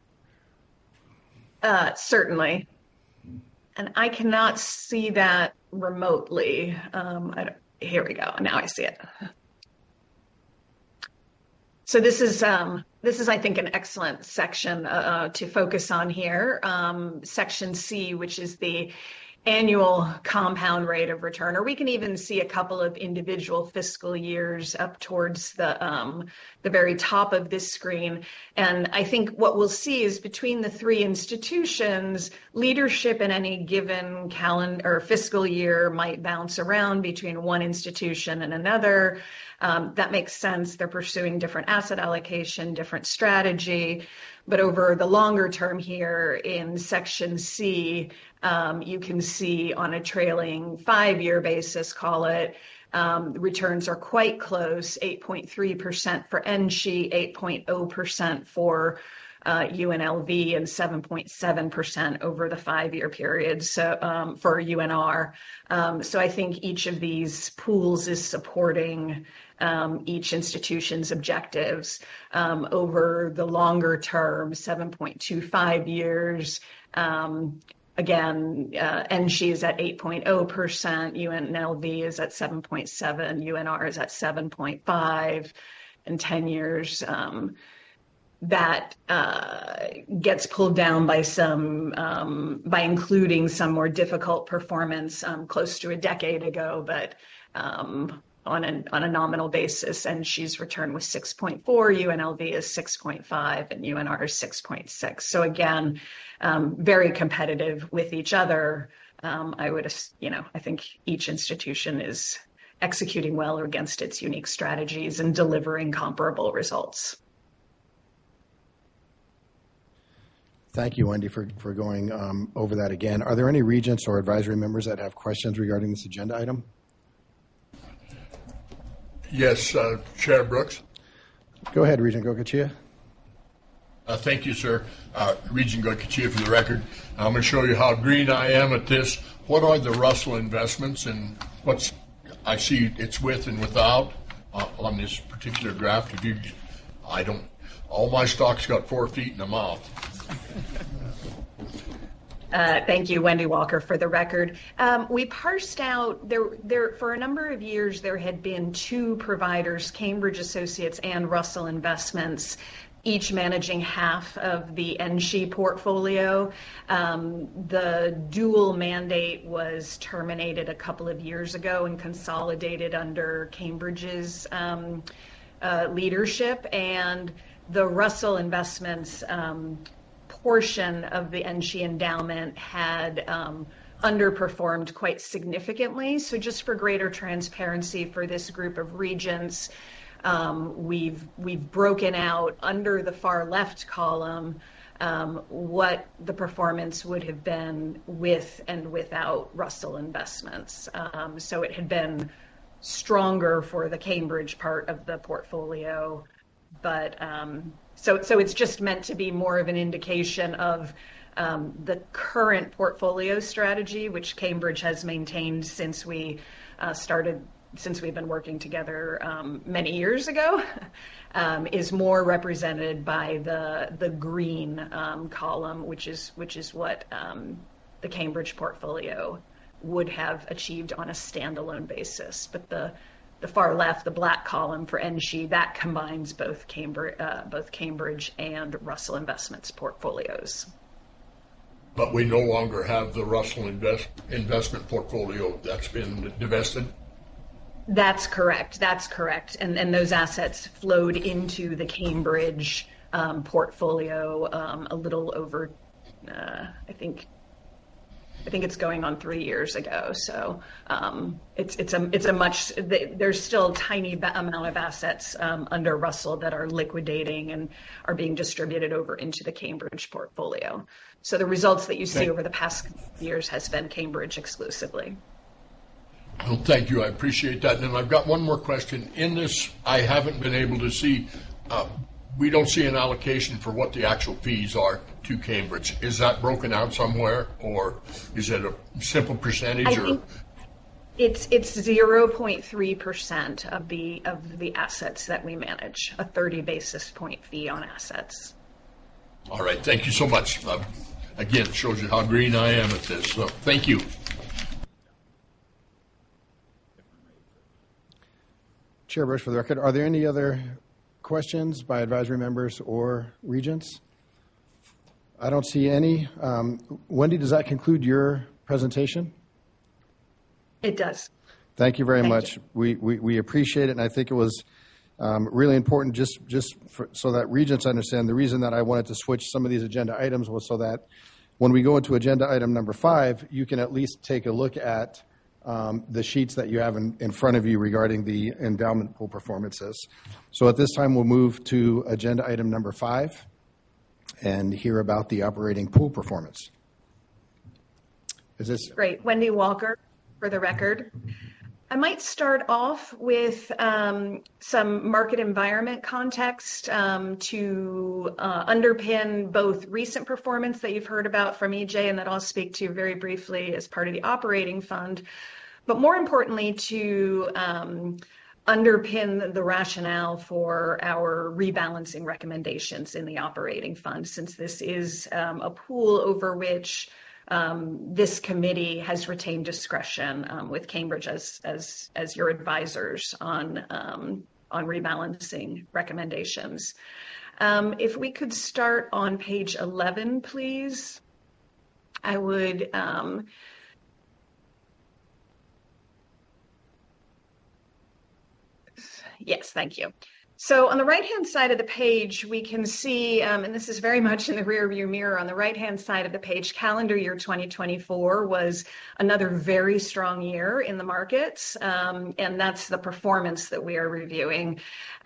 Certainly. And I cannot see that remotely. Here we go. Now I see it. So this is, I think, an excellent section to focus on here. Section C, which is the annual compound rate of return, or we can even see a couple of individual fiscal years up towards the very top of this screen. And I think what we'll see is between the three institutions, leadership in any given calendar or fiscal year might bounce around between one institution and another. That makes sense. They're pursuing different asset allocation, different strategy. But over the longer term here in Section C, you can see on a trailing 5-year basis, call it, returns are quite close, 8.3% for NSHE, 8.0% for UNLV, and 7.7% over the 5-year period. So for UNR. So I think each of these pools is supporting each institution's objectives over the longer term, 7.25 years. Again, NSHE is at 8.0%, UNLV is at 7.7%, UNR is at 7.5%, and 10 years. That gets pulled down by by including some more difficult performance close to a decade ago, but on a nominal basis, and she's return was 6.4, UNLV is 6.5, and UNR is 6.6. So again, very competitive with each other, I think each institution is executing well against its unique strategies and delivering comparable results. Thank you, Wendy, for going over that again. Are there any regents or advisory members that have questions regarding this agenda item? Yes, Chair Brooks. Go ahead, Regent Goicoechea. Thank you, sir. Regent Goicoechea for the record. I'm going to show you how green I am at this. What are the Russell investments and what's I see its with and without on this particular graph? All my stocks got 4 feet in the mouth. Thank you, Wendy Walker, for the record. We parsed out there for a number of years. There had been 2 providers, Cambridge Associates and Russell Investments, each managing half of the NSHE portfolio. The dual mandate was terminated a couple of years ago and consolidated under Cambridge's leadership, and the Russell Investments portion of the NSHE endowment had underperformed quite significantly. So just for greater transparency for this group of regents, we've broken out under the far left column what the performance would have been with and without Russell Investments. So it had been stronger for the Cambridge part of the portfolio, but so it's just meant to be more of an indication of the current portfolio strategy, which Cambridge has maintained since we've been working together many years ago, is more represented by the green column, which is what the Cambridge portfolio would have achieved on a standalone basis. But the far left, the black column for NSHE, that combines both Cambridge and Russell Investments portfolios. But we no longer have the Russell investment portfolio that's been divested? That's correct. And those assets flowed into the Cambridge portfolio a little over, I think it's going on 3 years ago. So there's still a tiny amount of assets under Russell that are liquidating and are being distributed over into the Cambridge portfolio. So the results that you see over the past years has been Cambridge exclusively. Well, thank you. I appreciate that. And I've got one more question. In this, I haven't been able to see, we don't see an allocation for what the actual fees are to Cambridge. Is that broken out somewhere, or is it a simple percentage? I think it's 0.3% of the assets that we manage, a 30 basis point fee on assets. All right. Thank you so much. Again, it shows you how green I am at this. So thank you. Chair Bush, for the record, are there any other questions by advisory members or regents? I don't see any. Wendy, does that conclude your presentation? It does. Thank you very much. We appreciate it, and I think it was really important so that regents understand. The reason that I wanted to switch some of these agenda items was so that when we go into agenda item number 5, you can at least take a look at the sheets that you have in front of you regarding the endowment pool performances. So at this time, we'll move to agenda item number 5 and hear about the operating pool performance. Is this great? Wendy Walker, for the record. I might start off with some market environment context to underpin both recent performance that you've heard about from EJ and that I'll speak to very briefly as part of the operating fund, but more importantly to underpin the rationale for our rebalancing recommendations in the operating fund, since this is a pool over which this committee has retained discretion with Cambridge as your advisors on rebalancing recommendations. If we could start on page 11, please, I would. Yes, thank you. So on the right-hand side of the page, we can see, and this is very much in the rearview mirror, on the right-hand side of the page, calendar year 2024 was another very strong year in the markets, and that's the performance that we are reviewing.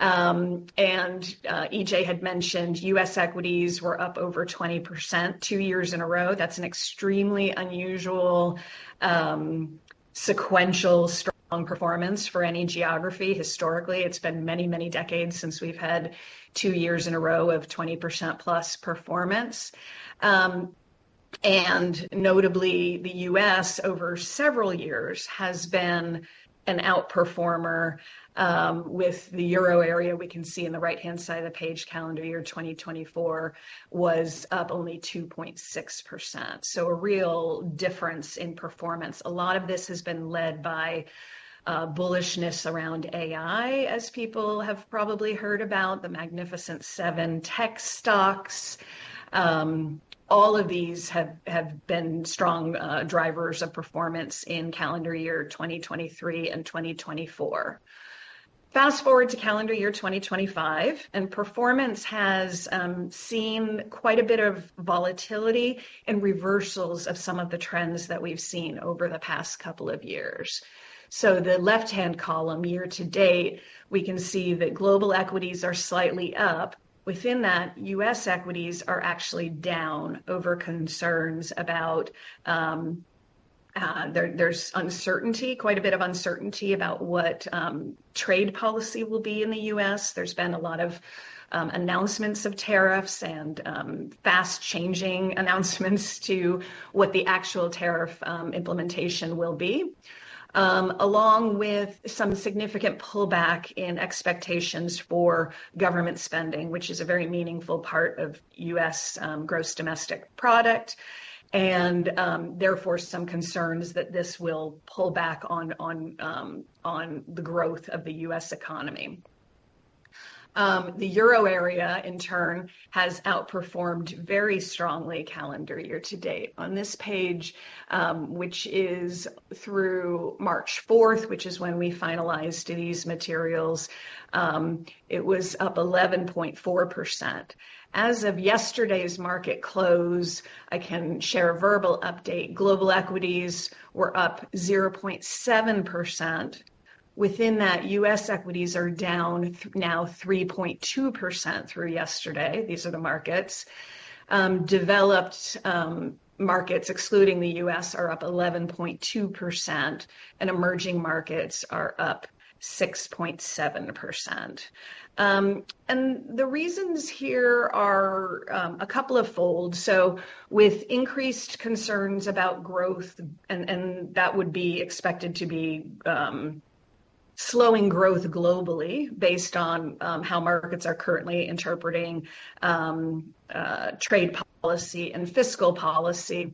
EJ had mentioned U.S. equities were up over 20% 2 years in a row. That's an extremely unusual sequential strong performance for any geography. Historically, it's been many, many decades since we've had 2 years in a row of 20% plus performance. And notably, the US over several years has been an outperformer. With the euro area, we can see in the right-hand side of the page, calendar year 2024 was up only 2.6%. So a real difference in performance. A lot of this has been led by bullishness around AI, as people have probably heard about, the Magnificent Seven tech stocks. All of these have been strong drivers of performance in calendar year 2023 and 2024. Fast forward to calendar year 2025, and performance has seen quite a bit of volatility and reversals of some of the trends that we've seen over the past couple of years. So the left-hand column, year to date, we can see that global equities are slightly up. Within that, U.S. equities are actually down over concerns about there's uncertainty, quite a bit of uncertainty about what trade policy will be in the U.S. There's been a lot of announcements of tariffs and fast changing announcements to what the actual tariff implementation will be. Along with some significant pullback in expectations for government spending, which is a very meaningful part of U.S. gross domestic product, and therefore some concerns that this will pull back on the growth of the U.S. economy. The euro area, in turn, has outperformed very strongly calendar year to date. On this page, which is through March 4th, which is when we finalized these materials, it was up 11.4%. As of yesterday's market close, I can share a verbal update. Global equities were up 0.7%. Within that, U.S. equities are down now 3.2% through yesterday. These are the markets. Developed markets, excluding the U.S., are up 11.2%, and emerging markets are up 6.7%. And the reasons here are a couple of fold. So with increased concerns about growth, and that would be expected to be slowing growth globally based on how markets are currently interpreting trade policy and fiscal policy.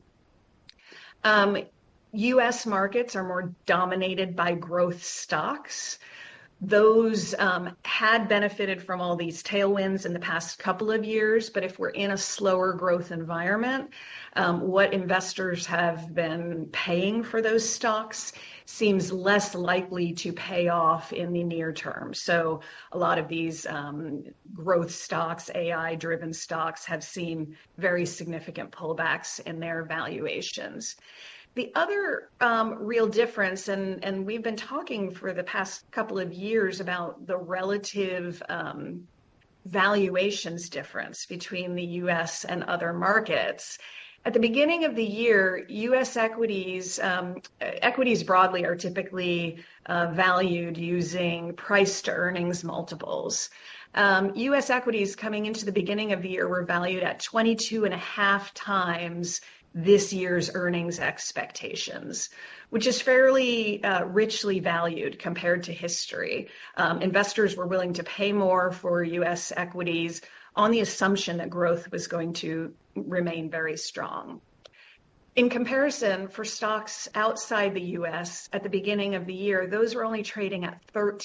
U.S. markets are more dominated by growth stocks. Those had benefited from all these tailwinds in the past couple of years, but if we're in a slower growth environment, what investors have been paying for those stocks seems less likely to pay off in the near term. So a lot of these growth stocks, AI-driven stocks, have seen very significant pullbacks in their valuations. The other real difference, and we've been talking for the past couple of years about the relative valuations difference between the U.S. and other markets. At the beginning of the year, U.S. equities broadly are typically valued using price to earnings multiples. U.S. equities coming into the beginning of the year were valued at 22.5 times this year's earnings expectations, which is fairly richly valued compared to history. Investors were willing to pay more for U.S. equities on the assumption that growth was going to remain very strong. In comparison, for stocks outside the U.S. at the beginning of the year, those were only trading at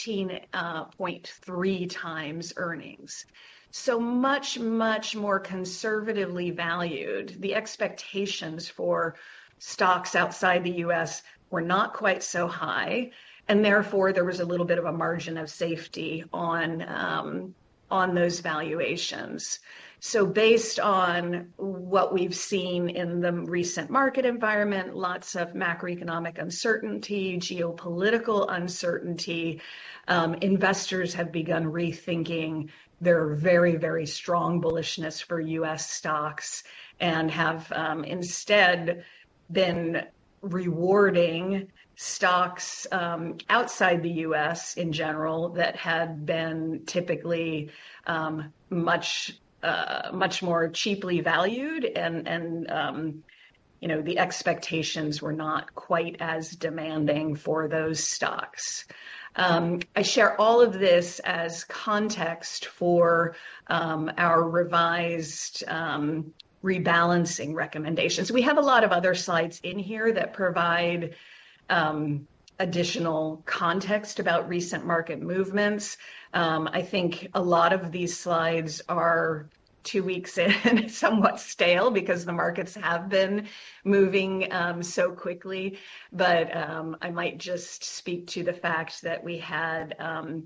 13.3 times earnings. So much, much more conservatively valued. The expectations for stocks outside the U.S. were not quite so high. And therefore, there was a little bit of a margin of safety on those valuations. So based on what we've seen in the recent market environment, lots of macroeconomic uncertainty, geopolitical uncertainty, investors have begun rethinking their very, very strong bullishness for U.S. stocks and have instead been rewarding stocks outside the U.S. in general that had been typically much more cheaply valued, and the expectations were not quite as demanding for those stocks. I share all of this as context for our revised rebalancing recommendations. We have a lot of other slides in here that provide additional context about recent market movements. I think a lot of these slides are 2 weeks in, somewhat stale because the markets have been moving so quickly. But I might just speak to the fact that we had some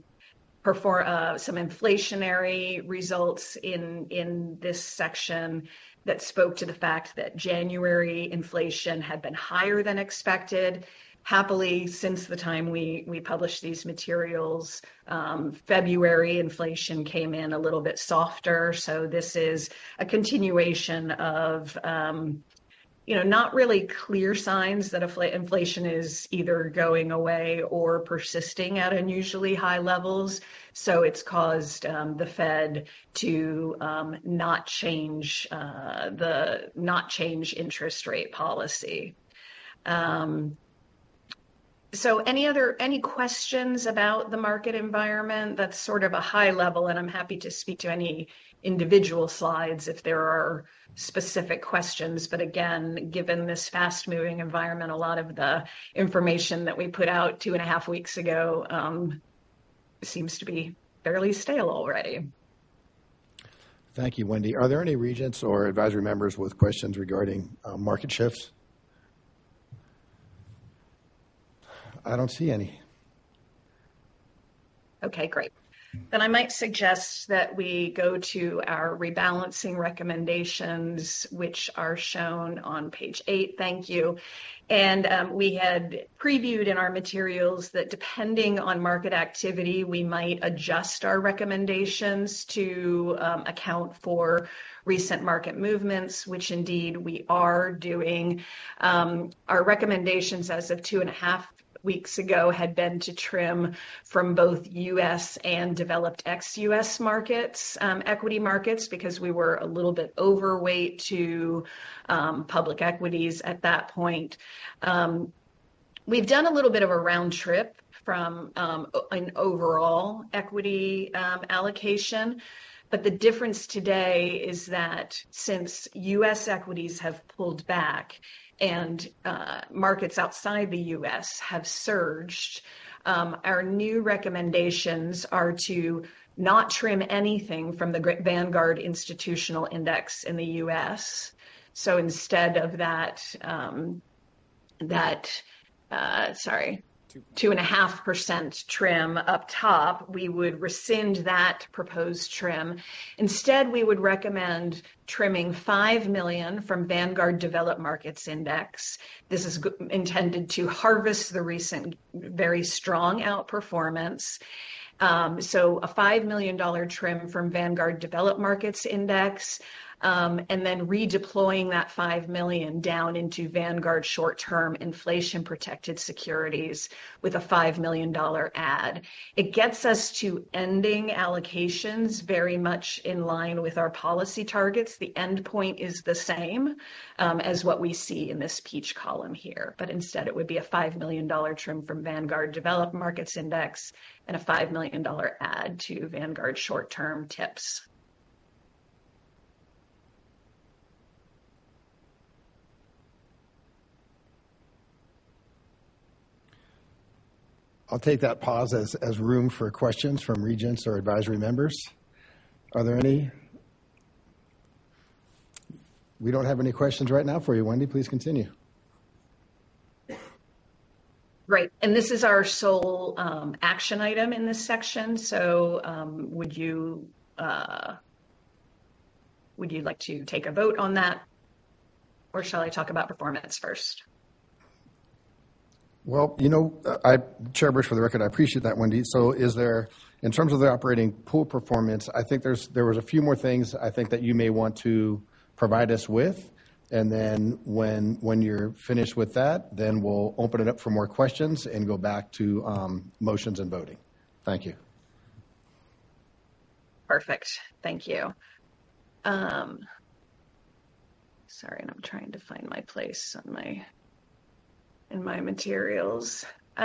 inflationary results in this section that spoke to the fact that January inflation had been higher than expected. Happily, since the time we published these materials, February inflation came in a little bit softer. So this is a continuation of, not really clear signs that inflation is either going away or persisting at unusually high levels. So it's caused the Fed to not change interest rate policy. So any questions about the market environment? That's sort of a high level, and I'm happy to speak to any individual slides if there are specific questions. But again, given this fast moving environment, a lot of the information that we put out 2.5 weeks ago seems to be fairly stale already. Thank you, Wendy. Are there any regents or advisory members with questions regarding market shifts? I don't see any. Okay, great. Then I might suggest that we go to our rebalancing recommendations, which are shown on page 8. Thank you. And we had previewed in our materials that depending on market activity, we might adjust our recommendations to account for recent market movements, which indeed we are doing. Our recommendations as of 2.5 weeks ago had been to trim from both U.S. and developed ex-U.S. markets, equity markets, because we were a little bit overweight to public equities at that point. We've done a little bit of a round trip from an overall equity allocation. But the difference today is that since U.S. equities have pulled back and markets outside the U.S. have surged, our new recommendations are to not trim anything from the Vanguard Institutional Index in the U.S. So instead of that 2.5% trim up top, we would rescind that proposed trim. Instead, we would recommend trimming 5 million from Vanguard Developed Markets Index. This is intended to harvest the recent very strong outperformance. So a $5 million trim from Vanguard Developed Markets Index, and then redeploying that 5 million down into Vanguard short-term inflation-protected securities with a $5 million add. It gets us to ending allocations very much in line with our policy targets. The end point is the same as what we see in this peach column here, but instead it would be a $5 million trim from Vanguard Developed Markets Index and a $5 million add to Vanguard short-term TIPS. I'll take that pause as room for questions from regents or advisory members. Are there any? We don't have any questions right now for you, Wendy. Please continue. Right. And this is our sole action item in this section. So would you like to take a vote on that? Or shall I talk about performance first? Well, Chair Bush, for the record, I appreciate that, Wendy. So is there, in terms of the operating pool performance, I think there was a few more things I think that you may want to provide us with. And then when you're finished with that, then we'll open it up for more questions and go back to motions and voting. Thank you. Perfect. Thank you. Sorry, and I'm trying to find my place on in my materials.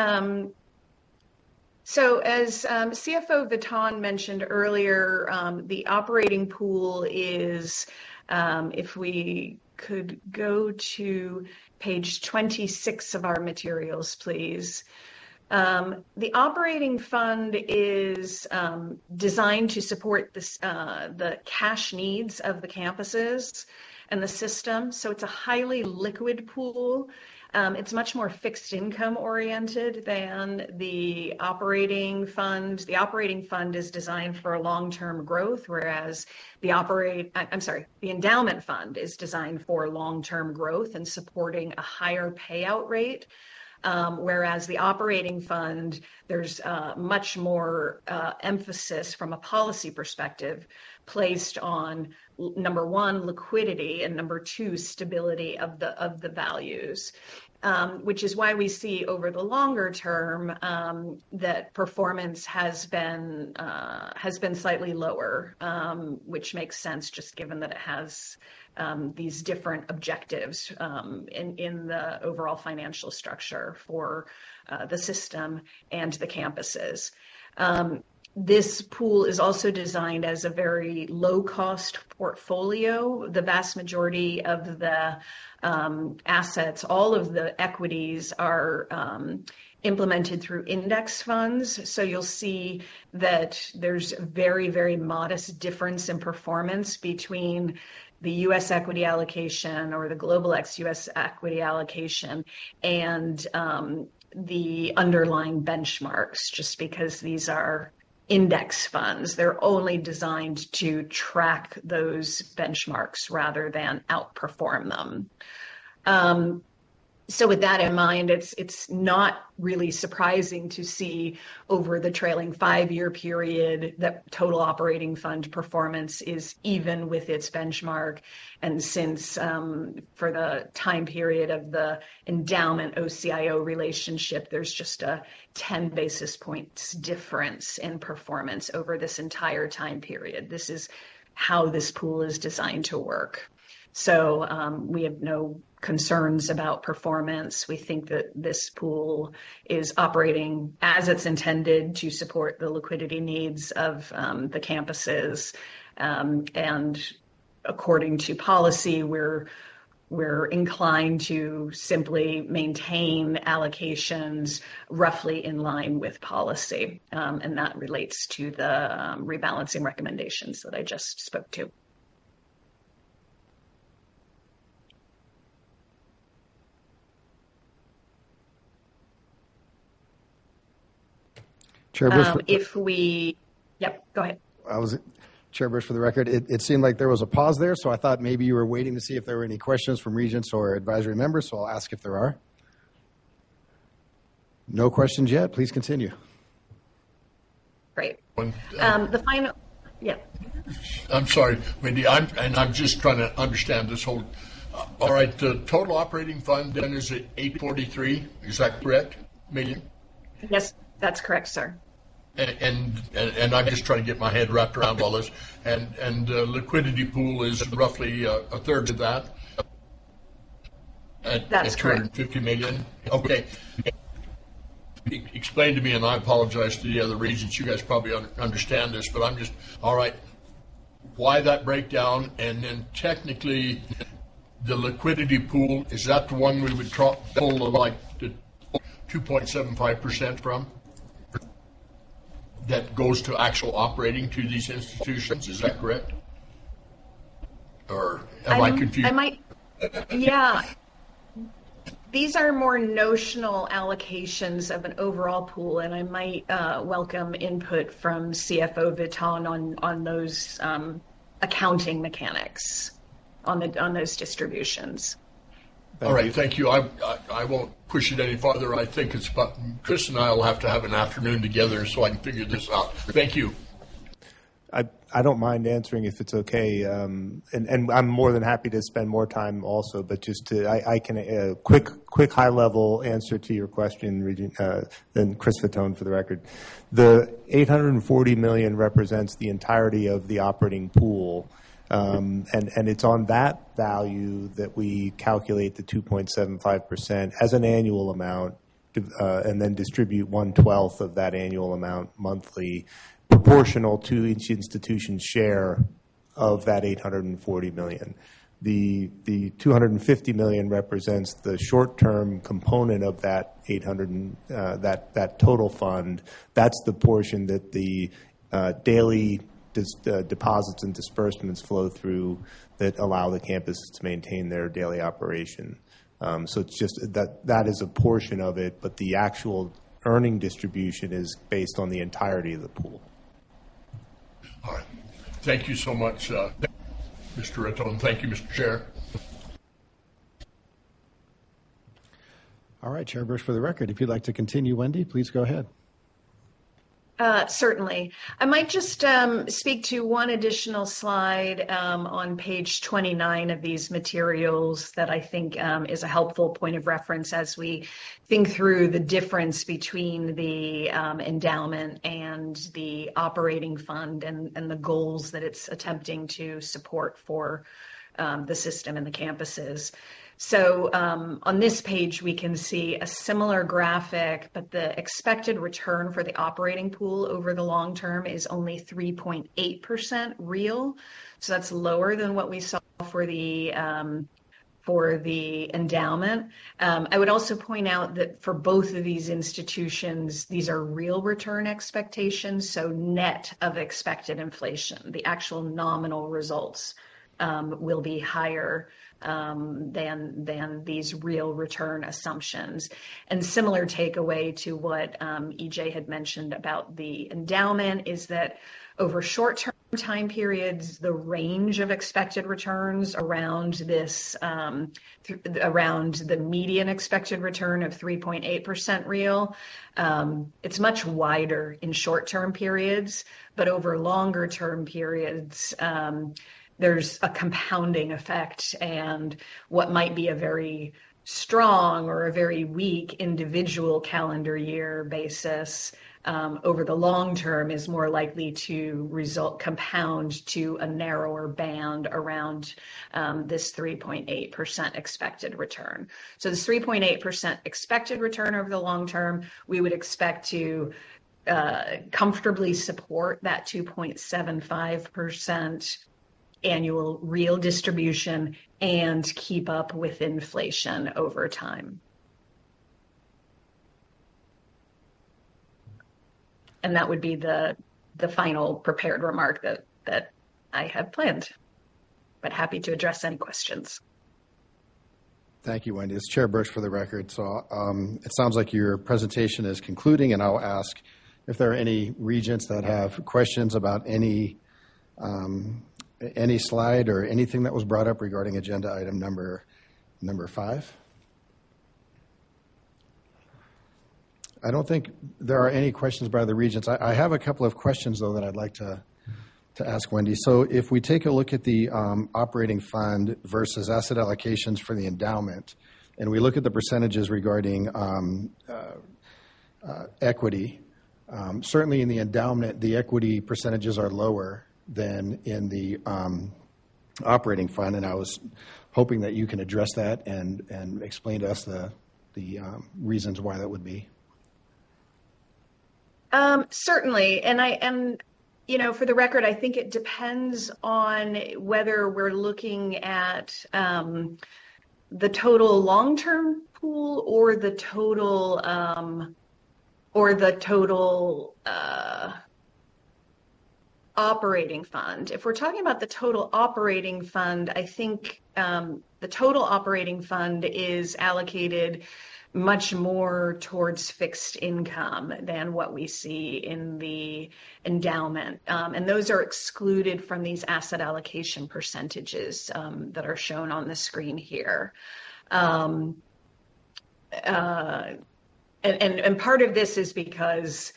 So as CFO Vitan mentioned earlier, the operating pool is, if we could go to page 26 of our materials, please. The operating fund is designed to support the cash needs of the campuses and the system. So it's a highly liquid pool. It's much more fixed income oriented than the operating fund. The operating fund is designed for long-term growth, whereas the endowment fund is designed for long-term growth and supporting a higher payout rate. Whereas the operating fund, there's much more emphasis from a policy perspective placed on, number one, liquidity, and number two, stability of the values. Which is why we see over the longer term that performance has been slightly lower, which makes sense just given that it has these different objectives in the overall financial structure for the system and the campuses. This pool is also designed as a very low-cost portfolio. The vast majority of the assets, all of the equities are implemented through index funds. So you'll see that there's very, very modest difference in performance between the U.S. equity allocation or the global ex-U.S. equity allocation and the underlying benchmarks, just because these are index funds. They're only designed to track those benchmarks rather than outperform them. So with that in mind, it's not really surprising to see over the trailing 5-year period that total operating fund performance is even with its benchmark. And since for the time period of the endowment OCIO relationship, there's just a 10 basis points difference in performance over this entire time period. This is how this pool is designed to work. So we have no concerns about performance. We think that this pool is operating as it's intended to support the liquidity needs of the campuses. And according to policy, we're inclined to simply maintain allocations roughly in line with policy. And that relates to the rebalancing recommendations that I just spoke to. Chair Bush, go ahead. Chair Bush, for the record, it seemed like there was a pause there, so I thought maybe you were waiting to see if there were any questions from regents or advisory members, so I'll ask if there are. No questions yet. Please continue. Great. The final, yeah. I'm sorry, Wendy, I'm just trying to understand this whole, all right, the total operating fund then is at 843, is that correct, million? Yes, that's correct, sir. And I'm just trying to get my head wrapped around all this. And the liquidity pool is roughly a third of that. That's at 250 million. Okay. Explain to me, and I apologize to the other regents. You guys probably understand this, but I'm just all right. Why that breakdown? And then technically, the liquidity pool, is that the one we would pull like the 2.75% from? That goes to actual operating to these institutions, is that correct? Or am I confused? Yeah. These are more notional allocations of an overall pool, and I might welcome input from CFO Viton on those accounting mechanics on those distributions. All right, thank you. I won't push it any farther. I think it's about Chris and I will have to have an afternoon together so I can figure this out. Thank you. I don't mind answering if it's okay, and I'm more than happy to spend more time also. But just I can quick high level answer to your question, then Chris Fatone for the record. The $840 million represents the entirety of the operating pool, and it's on that value that we calculate the 2.75% as an annual amount, and then distribute 1/12 of that annual amount monthly, proportional to each institution's share of that $840 million. The $250 million represents the short-term component of that that total fund. That's the portion that the daily deposits and disbursements flow through that allow the campuses to maintain their daily operation. So it's just that is a portion of it, but the actual earning distribution is based on the entirety of the pool. All right. Thank you so much, Mr. Raton. Thank you, Mr. Chair. All right, Chair Bush, for the record, if you'd like to continue, Wendy, please go ahead. Certainly. I might just speak to one additional slide on page 29 of these materials that I think is a helpful point of reference as we think through the difference between the endowment and the operating fund and the goals that it's attempting to support for the system and the campuses. So on this page, we can see a similar graphic, but the expected return for the operating pool over the long term is only 3.8% real. So that's lower than what we saw for the endowment. I would also point out that for both of these institutions, these are real return expectations, so net of expected inflation. The actual nominal results will be higher than these real return assumptions. And similar takeaway to what EJ had mentioned about the endowment is that over short-term time periods, the range of expected returns around this, around the median expected return of 3.8% real, it's much wider in short-term periods, but over longer-term periods, there's a compounding effect, and what might be a very strong or a very weak individual calendar year basis over the long term is more likely to compound to a narrower band around this 3.8% expected return. So this 3.8% expected return over the long term, we would expect to comfortably support that 2.75% annual real distribution and keep up with inflation over time. And that would be the final prepared remark that I had planned, but happy to address any questions. Thank you, Wendy. It's Chair Bush for the record. So it sounds like your presentation is concluding, and I'll ask if there are any regents that have questions about any slide or anything that was brought up regarding agenda item number 5. I don't think there are any questions by the regents. I have a couple of questions, though, that I'd like to ask Wendy. So if we take a look at the operating fund versus asset allocations for the endowment, and we look at the percentages regarding equity, certainly in the endowment, the equity percentages are lower than in the operating fund, and I was hoping that you can address that and explain to us the reasons why that would be. Certainly, and for the record, I think it depends on whether we're looking at the total long-term pool or the total operating fund. If we're talking about the total operating fund, I think the total operating fund is allocated much more towards fixed income than what we see in the endowment. And those are excluded from these asset allocation percentages that are shown on the screen here. And part of this is because,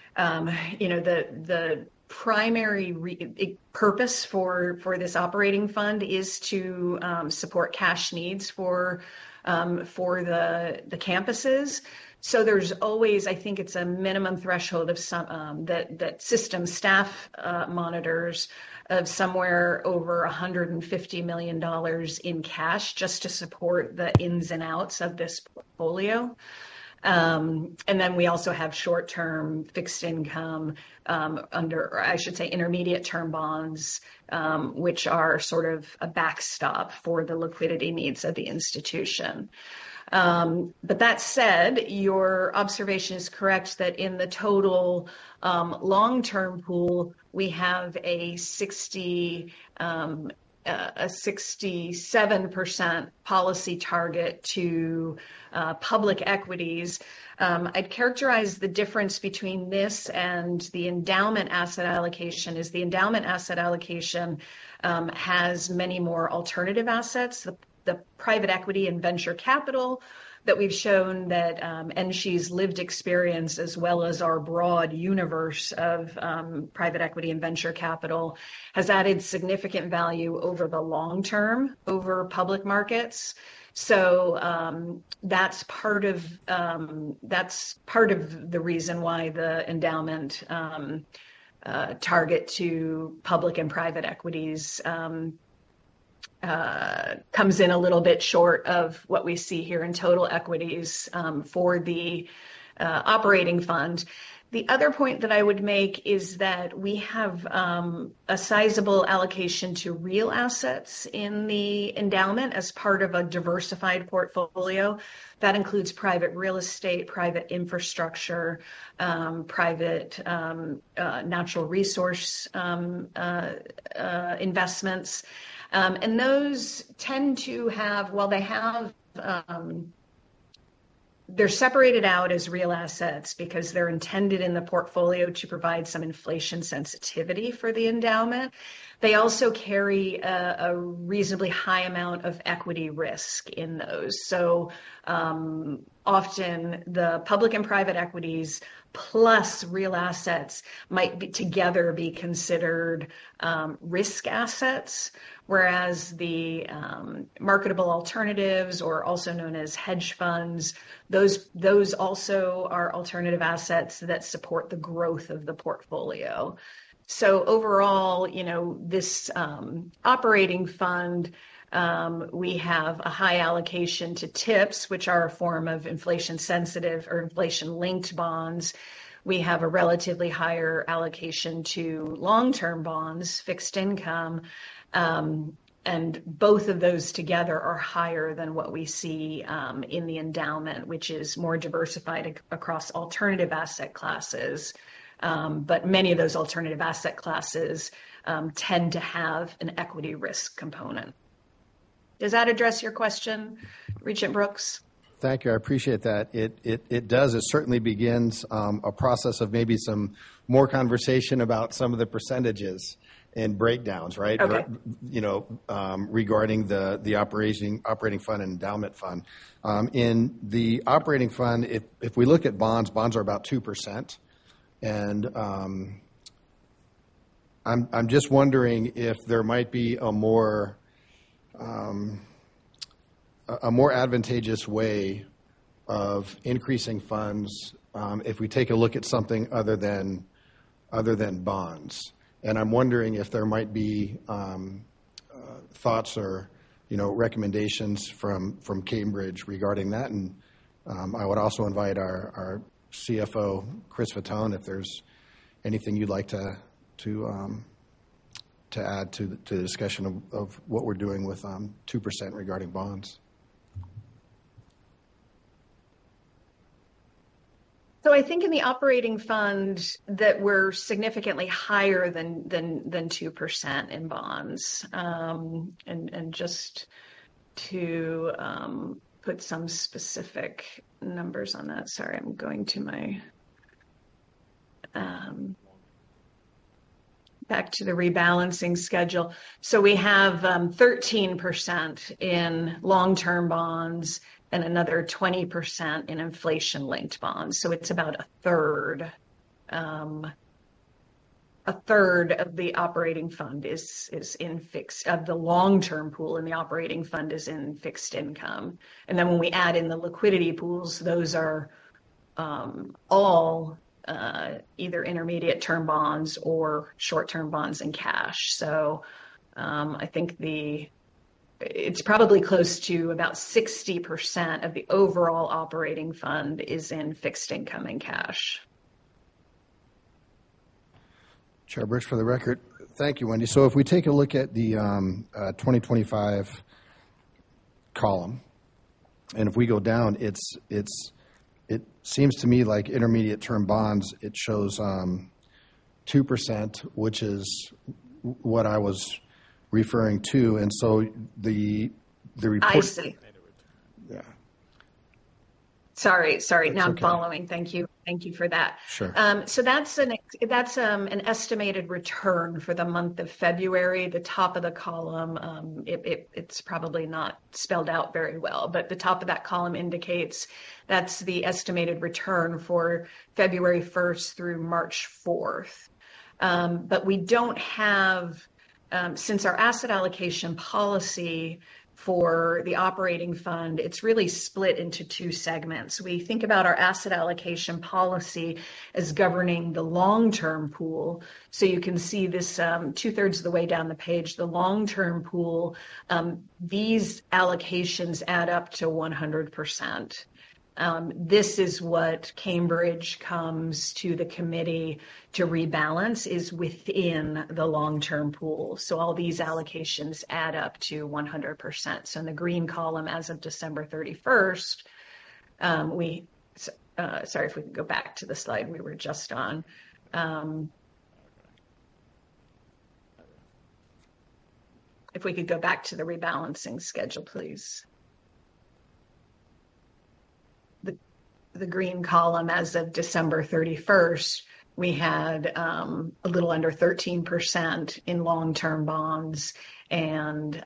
the primary purpose for this operating fund is to support cash needs for the campuses. So there's always, I think it's a minimum threshold of some that system staff monitors of somewhere over $150 million in cash just to support the ins and outs of this portfolio. And then we also have short-term fixed income intermediate term bonds, which are sort of a backstop for the liquidity needs of the institution. But that said, your observation is correct that in the total long-term pool, we have a 67% policy target to public equities. I'd characterize the difference between this and the endowment asset allocation is the endowment asset allocation has many more alternative assets. The private equity and venture capital that we've shown that NSHE's lived experience as well as our broad universe of private equity and venture capital has added significant value over the long term over public markets. So that's part of the reason why the endowment target to public and private equities comes in a little bit short of what we see here in total equities for the operating fund. The other point that I would make is that we have a sizable allocation to real assets in the endowment as part of a diversified portfolio. That includes private real estate, private infrastructure, private natural resource investments. And those tend to have, while they have, they're separated out as real assets because they're intended in the portfolio to provide some inflation sensitivity for the endowment. They also carry a reasonably high amount of equity risk in those. So often the public and private equities plus real assets might together be considered risk assets, whereas the marketable alternatives, or also known as hedge funds, those also are alternative assets that support the growth of the portfolio. So overall, this operating fund, we have a high allocation to TIPS, which are a form of inflation-sensitive or inflation-linked bonds. We have a relatively higher allocation to long-term bonds, fixed income, and both of those together are higher than what we see in the endowment, which is more diversified across alternative asset classes. But many of those alternative asset classes tend to have an equity risk component. Does that address your question, Regent Brooks? Thank you. I appreciate that. It does. It certainly begins a process of maybe some more conversation about some of the percentages and breakdowns, right? Okay. Regarding the operating fund and endowment fund. In the operating fund, if we look at bonds are about 2%. And I'm just wondering if there might be a more advantageous way of increasing funds if we take a look at something other than bonds. And I'm wondering if there might be thoughts or recommendations from Cambridge regarding that. And I would also invite our CFO, Chris Fatone, if there's anything you'd like to add to the discussion of what we're doing with 2% regarding bonds. So I think in the operating fund that we're significantly higher than 2% in bonds. And just to put some specific numbers on that. Sorry, I'm going to my back to the rebalancing schedule. So we have 13% in long-term bonds and another 20% in inflation-linked bonds. So it's about a third. A third of the operating fund is in fixed, of the long-term pool in the operating fund is in fixed income. And then when we add in the liquidity pools, those are all either intermediate term bonds or short-term bonds and cash. So I think it's probably close to about 60% of the overall operating fund is in fixed income and cash. Chair Birch, for the record. Thank you, Wendy. So if we take a look at the 2025 column, and if we go down, it seems to me like intermediate term bonds, it shows 2%, which is what I was referring to. And so the report. I see. Yeah. Sorry. Now okay. I'm following. Thank you for that. Sure. So that's an estimated return for the month of February. The top of the column, it's probably not spelled out very well, but the top of that column indicates that's the estimated return for February 1st through March 4th. But we don't have, since our asset allocation policy for the operating fund, it's really split into two segments. We think about our asset allocation policy as governing the long-term pool. So you can see this 2/3 of the way down the page, the long-term pool, these allocations add up to 100%. This is what Cambridge comes to the committee to rebalance, is within the long-term pool. So all these allocations add up to 100%. So in the green column, as of December 31st, sorry if we could go back to the slide we were just on. If we could go back to the rebalancing schedule, please. The green column, as of December 31st, we had a little under 13% in long-term bonds and,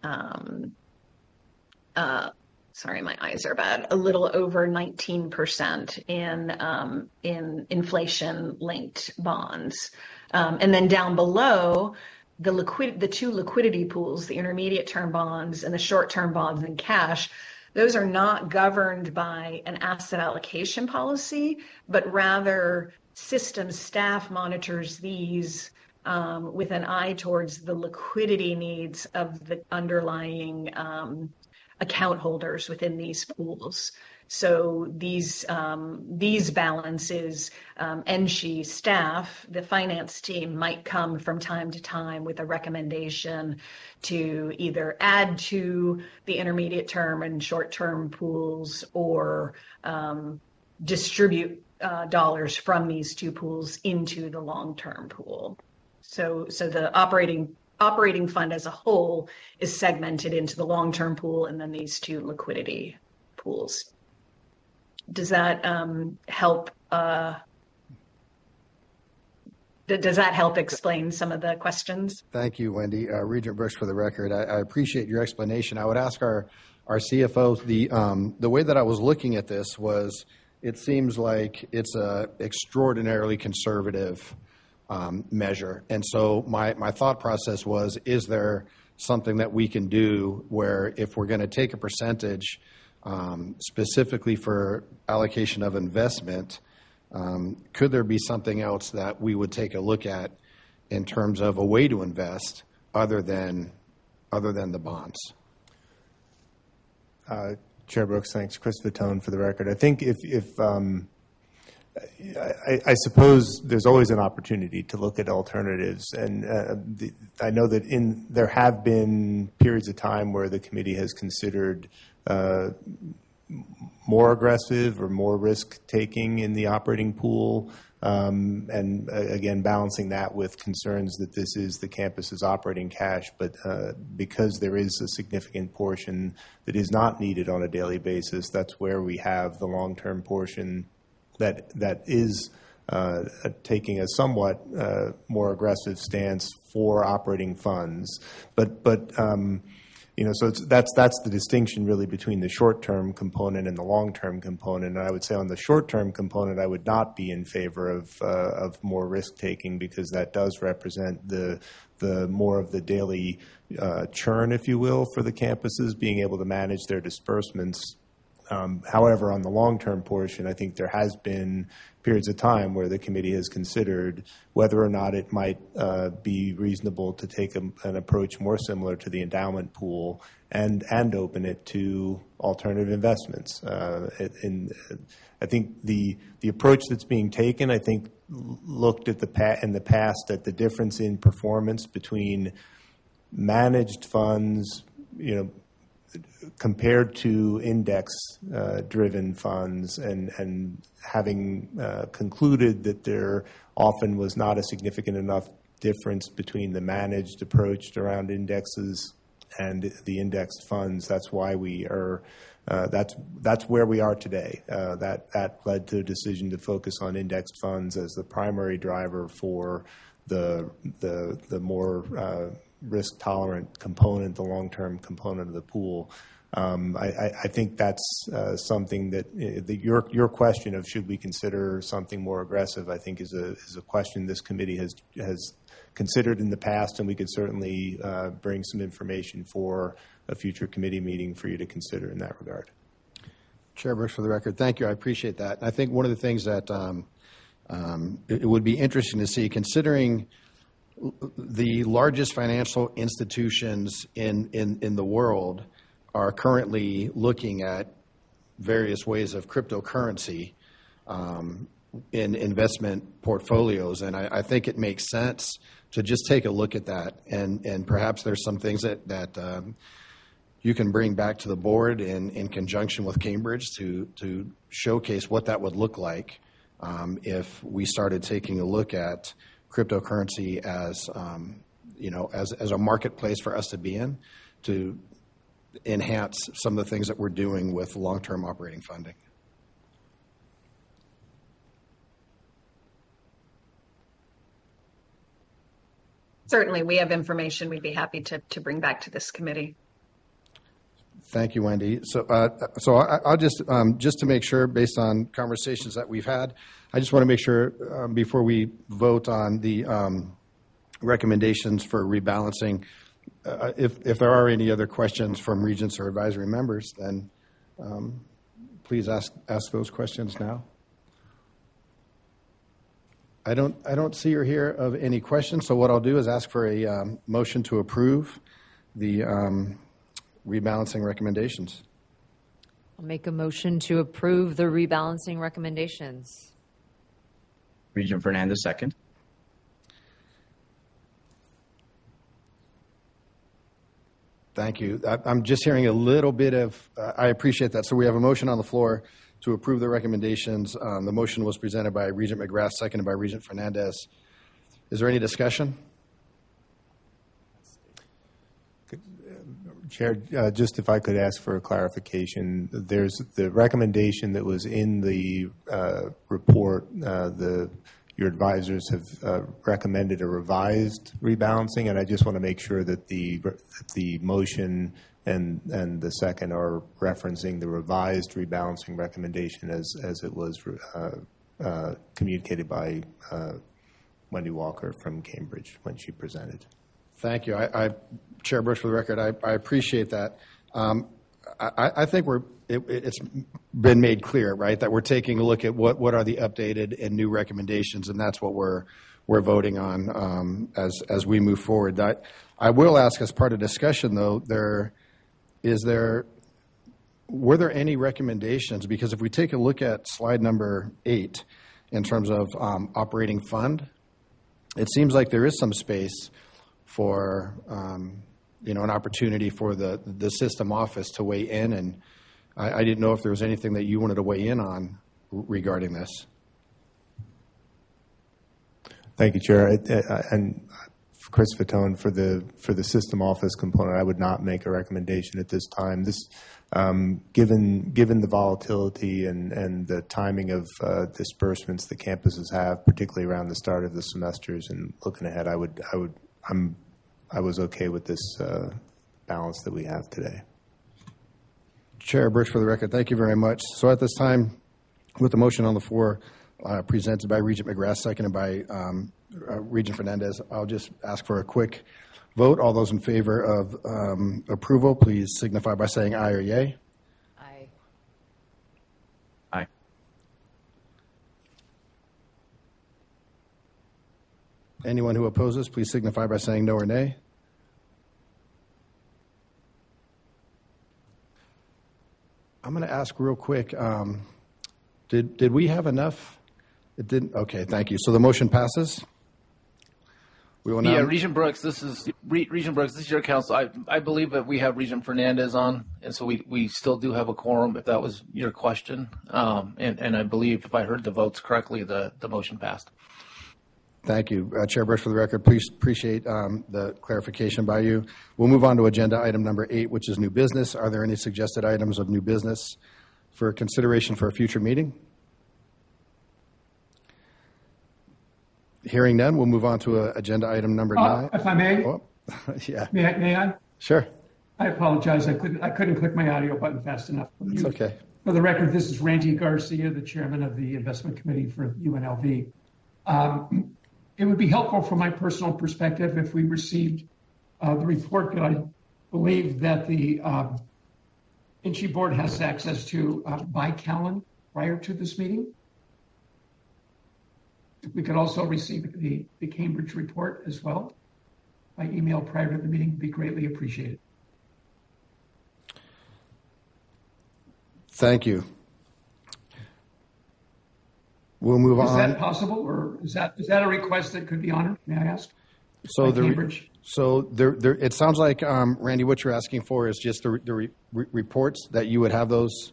sorry, my eyes are bad, a little over 19% in inflation-linked bonds. And then down below, the two liquidity pools, the intermediate term bonds and the short-term bonds and cash, those are not governed by an asset allocation policy, but rather system staff monitors these with an eye towards the liquidity needs of the underlying account holders within these pools. So these balances, NSHE staff, the finance team, might come from time to time with a recommendation to either add to the intermediate term and short term pools or distribute dollars from these two pools into the long term pool. So the operating fund as a whole is segmented into the long term pool and then these two liquidity pools. Does that help? Does that help explain some of the questions? Thank you, Wendy. Regent Bush, for the record, I appreciate your explanation. I would ask our CFO, the way that I was looking at this was, it seems like it's a extraordinarily conservative measure. And so my thought process was, is there something that we can do where if we're going to take a percentage specifically for allocation of investment, could there be something else that we would take a look at in terms of a way to invest other than the bonds? Chair Brooks, thanks. Chris Vitone for the record. I think I suppose there's always an opportunity to look at alternatives, and I know that there have been periods of time where the committee has considered more aggressive or more risk-taking in the operating pool, and again, balancing that with concerns that this is the campus's operating cash, but because there is a significant portion that is not needed on a daily basis, that's where we have the long-term portion that is taking a somewhat more aggressive stance for operating funds. But so that's the distinction really between the short-term component and the long-term component. And I would say on the short-term component, I would not be in favor of more risk-taking, because that does represent the more of the daily churn, if you will, for the campuses, being able to manage their disbursements. However, on the long-term portion, I think there has been periods of time where the committee has considered whether or not it might be reasonable to take an approach more similar to the endowment pool and open it to alternative investments. I think the approach that's being taken, I think, looked at in the past at the difference in performance between managed funds, compared to index-driven funds, and having concluded that there often was not a significant enough difference between the managed approach around indexes and the indexed funds. That's why we are. That's where we are today. That led to a decision to focus on indexed funds as the primary driver for the more risk-tolerant component, the long-term component of the pool. I think that's something that your question of should we consider something more aggressive, I think is a question this committee has considered in the past, and we could certainly bring some information for a future committee meeting for you to consider in that regard. Chair Brooks, for the record, thank you. I appreciate that. And I think one of the things that it would be interesting to see, considering the largest financial institutions in the world are currently looking at various ways of cryptocurrency in investment portfolios. And I think it makes sense to just take a look at that. And perhaps there's some things that you can bring back to the board in conjunction with Cambridge to showcase what that would look like if we started taking a look at cryptocurrency as a marketplace for us to be in, to enhance some of the things that we're doing with long-term operating funding. Certainly, we have information we'd be happy to bring back to this committee. Thank you, Wendy. So I'll just to make sure, based on conversations that we've had, I just want to make sure before we vote on the recommendations for rebalancing, if there are any other questions from regents or advisory members, then please ask those questions now. I don't see or hear of any questions. So what I'll do is ask for a motion to approve the rebalancing recommendations. I'll make a motion to approve the rebalancing recommendations. Regent Fernandez, second. Thank you. I'm just hearing a little bit of, I appreciate that. So we have a motion on the floor to approve the recommendations. The motion was presented by Regent McGrath, seconded by Regent Fernandez. Is there any discussion? Chair, just if I could ask for a clarification, there's the recommendation that was in the report. Your advisors have recommended a revised rebalancing, and I just want to make sure that the motion and the second are referencing the revised rebalancing recommendation as it was communicated by Wendy Walker from Cambridge when she presented. Thank you. Chair Bush, for the record, I appreciate that. I think it's been made clear, right, that we're taking a look at what are the updated and new recommendations, and that's what we're voting on as we move forward. I will ask, as part of discussion, though, were there any recommendations? Because if we take a look at slide number 8 in terms of operating fund, it seems like there is some space for an opportunity for the system office to weigh in I didn't know if there was anything that you wanted to weigh in on regarding this. Thank you, Chair. And Chris Fatone, for the system office component, I would not make a recommendation at this time. This, given the volatility and the timing of disbursements the campuses have, particularly around the start of the semesters and looking ahead, I was okay with this balance that we have today. Chair Birch, for the record, thank you very much. So at this time, with the motion on the floor presented by Regent McGrath, seconded by Regent Fernandez, I'll just ask for a quick vote. All those in favor of approval, please signify by saying aye or yay. Aye. Aye. Anyone who opposes, please signify by saying no or nay. I'm going to ask real quick, did we have enough? It didn't. Okay, thank you. So the motion passes. We will now. Yeah, Regent Brooks, this is your counsel. I believe that we have Regent Fernandez on, and so we still do have a quorum, if that was your question. And I believe, if I heard the votes correctly, the motion passed. Thank you. Chair Birch, for the record, please appreciate the clarification by you. We'll move on to agenda item number 8, which is new business. Are there any suggested items of new business for consideration for a future meeting? Hearing none, we'll move on to agenda item number 9. If I may? Oh, yeah. May I? Sure. I apologize. I couldn't click my audio button fast enough. It's okay. For the record, this is Randy Garcia, the chairman of the investment committee for UNLV. It would be helpful from my personal perspective if we received the report that I believe that the INCHE board has access to by Callan prior to this meeting. If we could also receive the Cambridge report as well by email prior to the meeting, would be greatly appreciated. Thank you. We'll move on. Is that possible, or is that a request that could be honored? May I ask? So Cambridge. It sounds like, Randy, what you're asking for is just the reports that you would have those,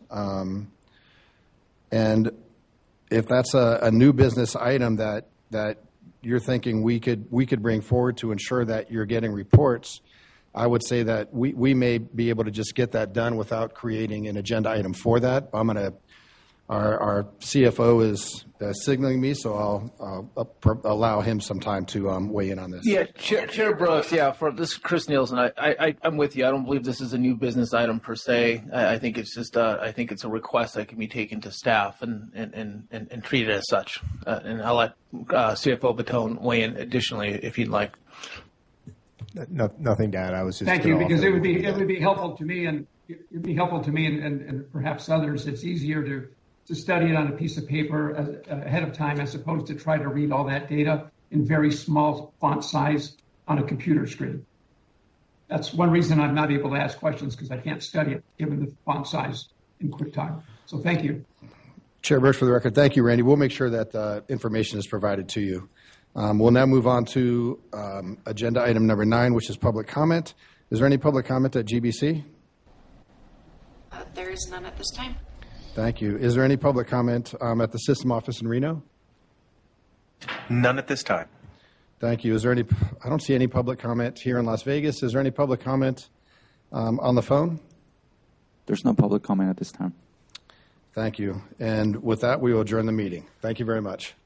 and if that's a new business item that you're thinking we could bring forward to ensure that you're getting reports, I would say that we may be able to just get that done without creating an agenda item for that. Our CFO is signaling me, so I'll allow him some time to weigh in on this. Yeah, Chair Brooks. Yeah, for this, Chris Nielsen. I'm with you. I don't believe this is a new business item per se. I think it's just I think it's a request that can be taken to staff and treated as such. And I'll let CFO Fatone weigh in additionally if he'd like. Nothing to add. I was just. Thank you, because it would be helpful to me, and it'd be helpful to me and perhaps others. It's easier to study it on a piece of paper ahead of time as opposed to try to read all that data in very small font size on a computer screen. That's one reason I'm not able to ask questions, because I can't study it given the font size in QuickTime. So thank you. Chair Birch, for the record, thank you, Randy. We'll make sure that information is provided to you. We'll now move on to agenda item number 9, which is public comment. Is there any public comment at GBC? There is none at this time. Thank you. Is there any public comment at the system office in Reno? None at this time. Thank you. Is there any? I don't see any public comment here in Las Vegas. Is there any public comment on the phone? There's no public comment at this time. Thank you. And with that, we will adjourn the meeting. Thank you very much.